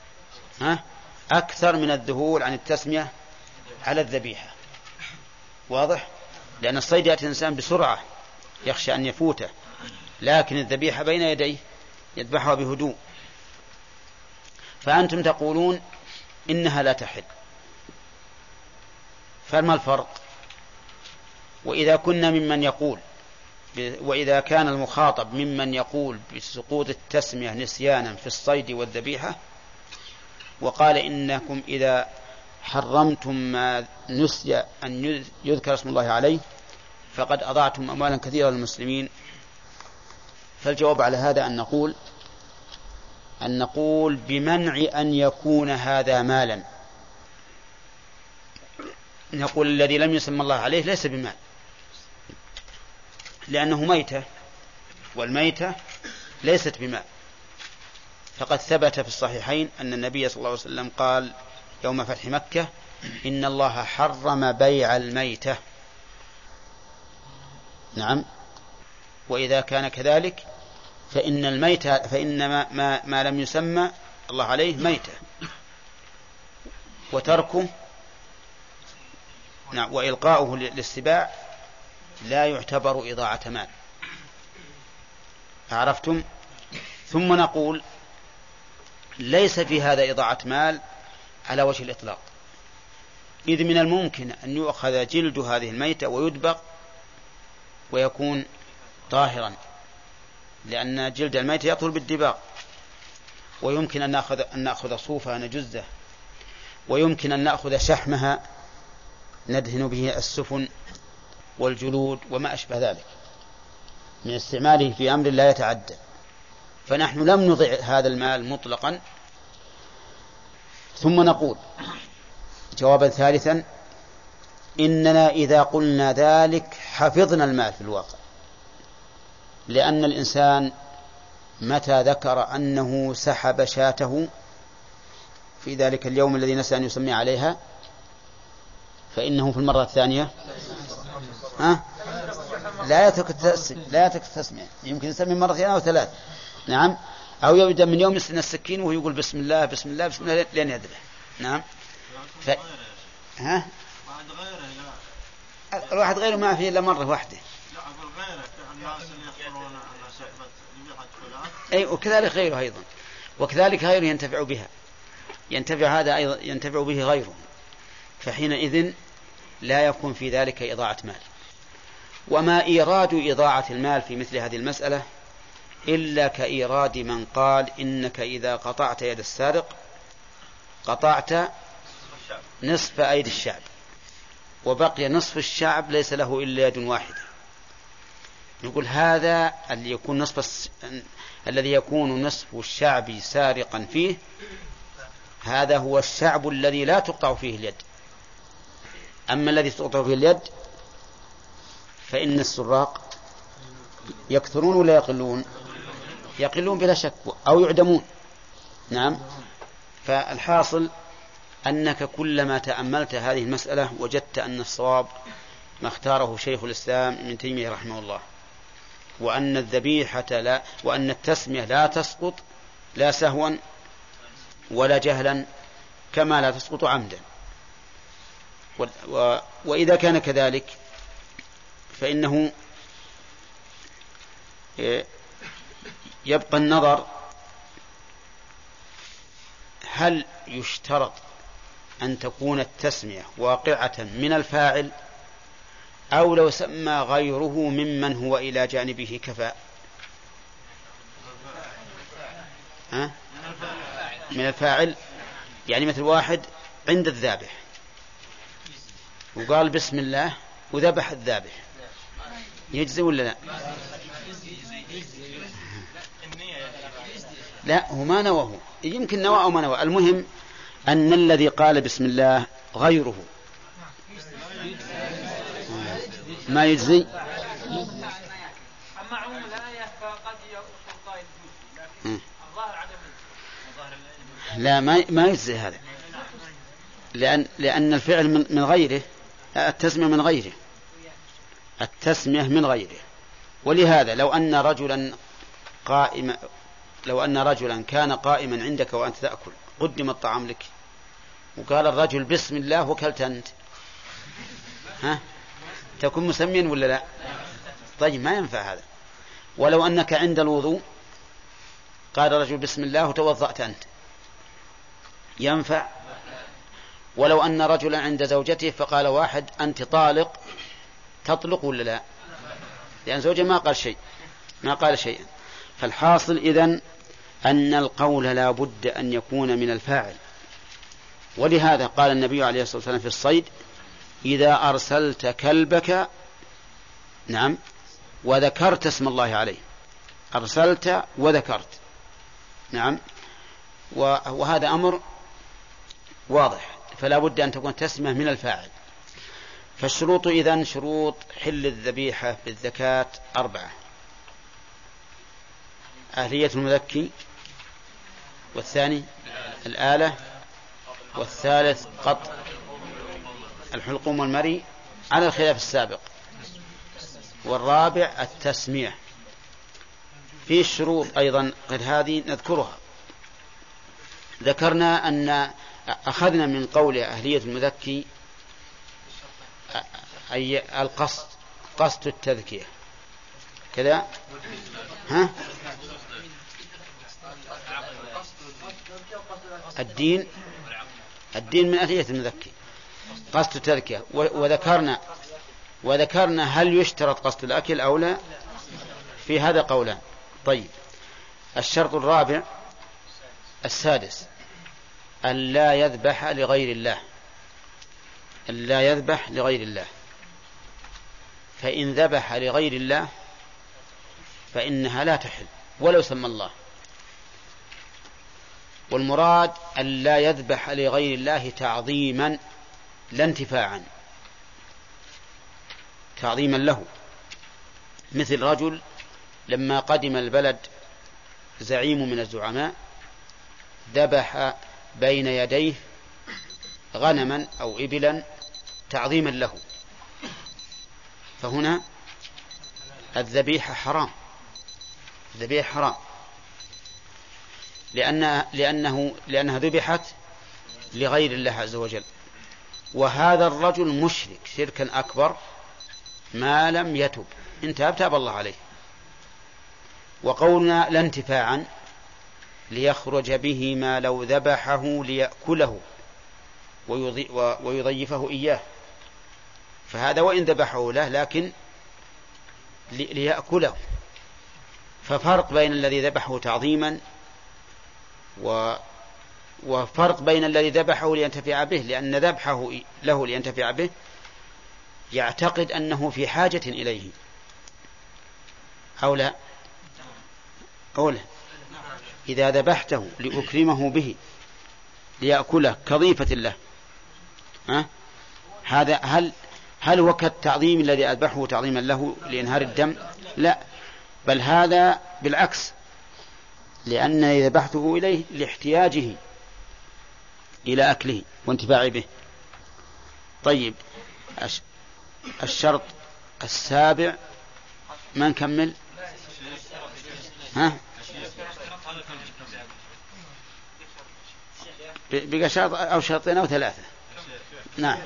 أكثر من الذهول عن التسمية على الذبيحة. واضح؟ لأن الصيد يأتي الإنسان بسرعة يخشى أن يفوته، لكن الذبيحة بين يديه يذبحها بهدوء. فأنتم تقولون إنها لا تحل، فما الفرق؟ وإذا كان المخاطب ممن يقول بسقوط التسمية نسيانا في الصيد والذبيحة، وقال إنكم إذا حرمتم ما نسي أن يذكر اسم الله عليه فقد أضعتم أموالا كثيرة للمسلمين، فالجواب على هذا أن نقول بمنع أن يكون هذا مالا، نقول الذي لم يسمى الله عليه ليس بمال، لأنه ميتة، والميتة ليست بمال. فقد ثبت في الصحيحين أن النبي صلى الله عليه وسلم قال يوم فتح مكة: إن الله حرم بيع الميتة. نعم. وإذا كان كذلك فإن الميتة، فإن ما لم يسمى الله عليه ميتة، وتركه نعم وإلقاؤه للسباع لا يعتبر إضاعة مال. عرفتم؟ ثم نقول ليس في هذا إضاعة مال على وجه الإطلاق، إذ من الممكن أن يؤخذ جلد هذه الميتة ويدبغ ويكون طاهرا، لأن جلد الميتة يطهر بالدباغ، ويمكن أن نأخذ صوفها نجزه، ويمكن أن نأخذ شحمها ندهن به السفن والجلود وما أشبه ذلك من استعماله في أمر لا يتعدى. فنحن لم نضع هذا المال مطلقا. ثم نقول جوابا ثالثا: إننا إذا قلنا ذلك حفظنا المال في الواقع، لأن الإنسان متى ذكر أنه سحب شاته في ذلك اليوم الذي نسى أن يسمي عليها فإنه في المرة الثانية لا يترك التسمية، يمكن يسمي مرتين أو ثلاث. نعم. أو يبدأ من يوم يسن السكين وهو يقول بسم الله بسم الله بسم الله لين يدري. نعم. الواحد غيره ما فيه إلا مرة واحدة. أي وكذلك غيره أيضا، وكذلك غيره ينتفع بها، ينتفع هذا أيضا ينتفع به غيره، فحينئذ لا يكون في ذلك إضاعة مال. وما إيراد إضاعة المال في مثل هذه المسألة إلا كإيراد من قال إنك إذا قطعت يد السارق قطعت نصف أيدي الشعب، وبقي نصف الشعب ليس له إلا يد واحدة. نقول هذا الذي يكون نصف الشعب سارقا فيه، هذا هو الشعب الذي لا تقطع فيه اليد. أما الذي تقطع فيه اليد فإن السراق يكثرون ولا يقلون؟ يقلون بلا شك، أو يعدمون. نعم. فالحاصل أنك كلما تأملت هذه المسألة وجدت أن الصواب ما اختاره شيخ الإسلام ابن تيمية رحمه الله، وأن الذبيحة وأن التسمية لا تسقط لا سهوا ولا جهلا كما لا تسقط عمدا. وإذا كان كذلك فإنه يبقى النظر هل يشترط أن تكون التسمية واقعة من الفاعل، أو لو سمى غيره ممن هو إلى جانبه كفى؟ من الفاعل، يعني مثل واحد عند الذابح وقال بسم الله وذبح الذابح، يجزي ولا لا؟ لا، هو ما نواه، يمكن نوى أو ما نوى، المهم أن الذي قال بسم الله غيره ما يجزي. أما عموم الآية فقد يقول قائل الظاهر عدم، لا ما يجزي هذا، لأن الفعل من غيره، التسمية من غيره، التسمية من غيره. ولهذا لو أن رجلا كان قائما عندك وأنت تأكل، قدم الطعام لك وقال الرجل بسم الله وكلت أنت، تكون مسميا ولا لا؟ طيب ما ينفع هذا. ولو أنك عند الوضوء قال الرجل بسم الله وتوضأت أنت، ينفع؟ ولو أن رجلا عند زوجته فقال واحد أنت طالق، تطلق ولا لا؟ لأن زوجه ما قال شيئا. فالحاصل إذن أن القول لا بد أن يكون من الفاعل. ولهذا قال النبي عليه الصلاة والسلام في الصيد: إذا أرسلت كلبك، نعم، وذكرت اسم الله عليه، أرسلت وذكرت، نعم، وهذا أمر واضح، فلا بد أن تكون تسمية من الفاعل. فالشروط إذن شروط حل الذبيحة بالزكاة 4: أهلية المذكي، والثاني الآلة، والثالث قطع الحلقوم والمري على الخلاف السابق، والرابع التسميع. في الشروط أيضا قد هذه نذكرها. ذكرنا أن أخذنا من قول أهلية المذكي أي القصد، قصد التذكية كذا، ها؟ الدين من أهلية المذكي قصد التذكية. وذكرنا هل يشترط قصد الأكل أو لا؟ في هذا قولان. طيب، الشرط الرابع السادس: ألا يذبح لغير الله، ألا يذبح لغير الله. فإن ذبح لغير الله فإنها لا تحل ولو سمى الله. والمراد ألا يذبح لغير الله تعظيما لا انتفاعا، تعظيما له. مثل رجل لما قدم البلد زعيم من الزعماء ذبح بين يديه غنما أو إبلا تعظيما له، فهنا الذبيحة حرام، الذبيحة حرام لأنها ذبحت لغير الله عز وجل. وهذا الرجل مشرك شركا أكبر ما لم يتب، إن تاب الله عليه. وقولنا لا انتفاعا ليخرج به ما لو ذبحه ليأكله ويضيفه إياه، فهذا وإن ذبحه له لكن ليأكله. ففرق بين الذي ذبحه تعظيما وفرق بين الذي ذبحه لينتفع به، لأن ذبحه له لينتفع به يعتقد أنه في حاجة إليه أو لا. إذا ذبحته لأكرمه به ليأكله كضيفة له، هذا هل هو كالتعظيم الذي أذبحه تعظيما له لإنهار الدم؟ لا، بل هذا بالعكس، لأن ذبحته إليه لاحتياجه إلى أكله وانتفاع به. طيب، الشرط السابع ما نكمل؟ بقى شرط أو شرطين أو ثلاثة. نعم،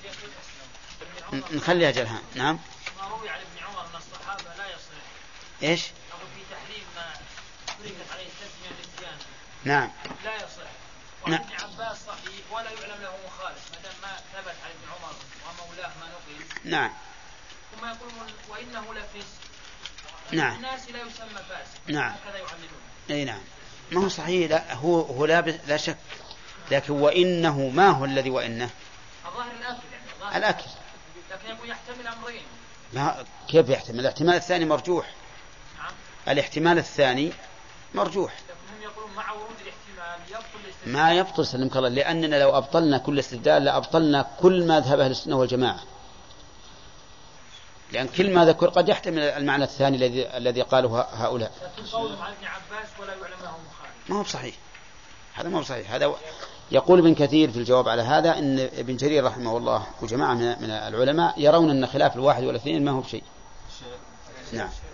نخليها جلها. نعم. ما روي عن ابن عمر أن الصحابة لا يصح. إيش؟ أقول في تحريم ما فرقت عليه التسمية للزيانة. نعم. لا يصح. نعم. ابن عباس صحيح ولا يعلم له مخالف ما دام ما ثبت عن ابن عمر ومولاه ما نقل. نعم. ثم يقولون وإنه لفسق. نعم. الناس لا يسمى فاسق. نعم. هكذا يعلمون. أي نعم، ما هو صحيح. لا، هو لا شك، لكن وإنه ما هو الذي وإنه؟ الظاهر الأكل يعني. الأكل. لكن يقول يحتمل أمرين. ما كيف يحتمل؟ الاحتمال الثاني مرجوح. نعم. الاحتمال الثاني مرجوح. لكن هم يقولون مع ورود الاحتمال يبطل الاستدلال. ما يبطل، سلمك الله، لأننا لو أبطلنا كل استدلال لأبطلنا كل ما ذهب أهل السنة والجماعة، لأن كل ما ذكر قد يحتمل المعنى الثاني الذي قاله هؤلاء. لكن قولهم عن ابن عباس ولا يعلم له مخالف ما هو صحيح، هذا ما هو صحيح. هذا يقول ابن كثير في الجواب على هذا إن ابن جرير رحمه الله وجماعة من العلماء يرون أن خلاف الواحد والاثنين ما هو بشيء. نعم.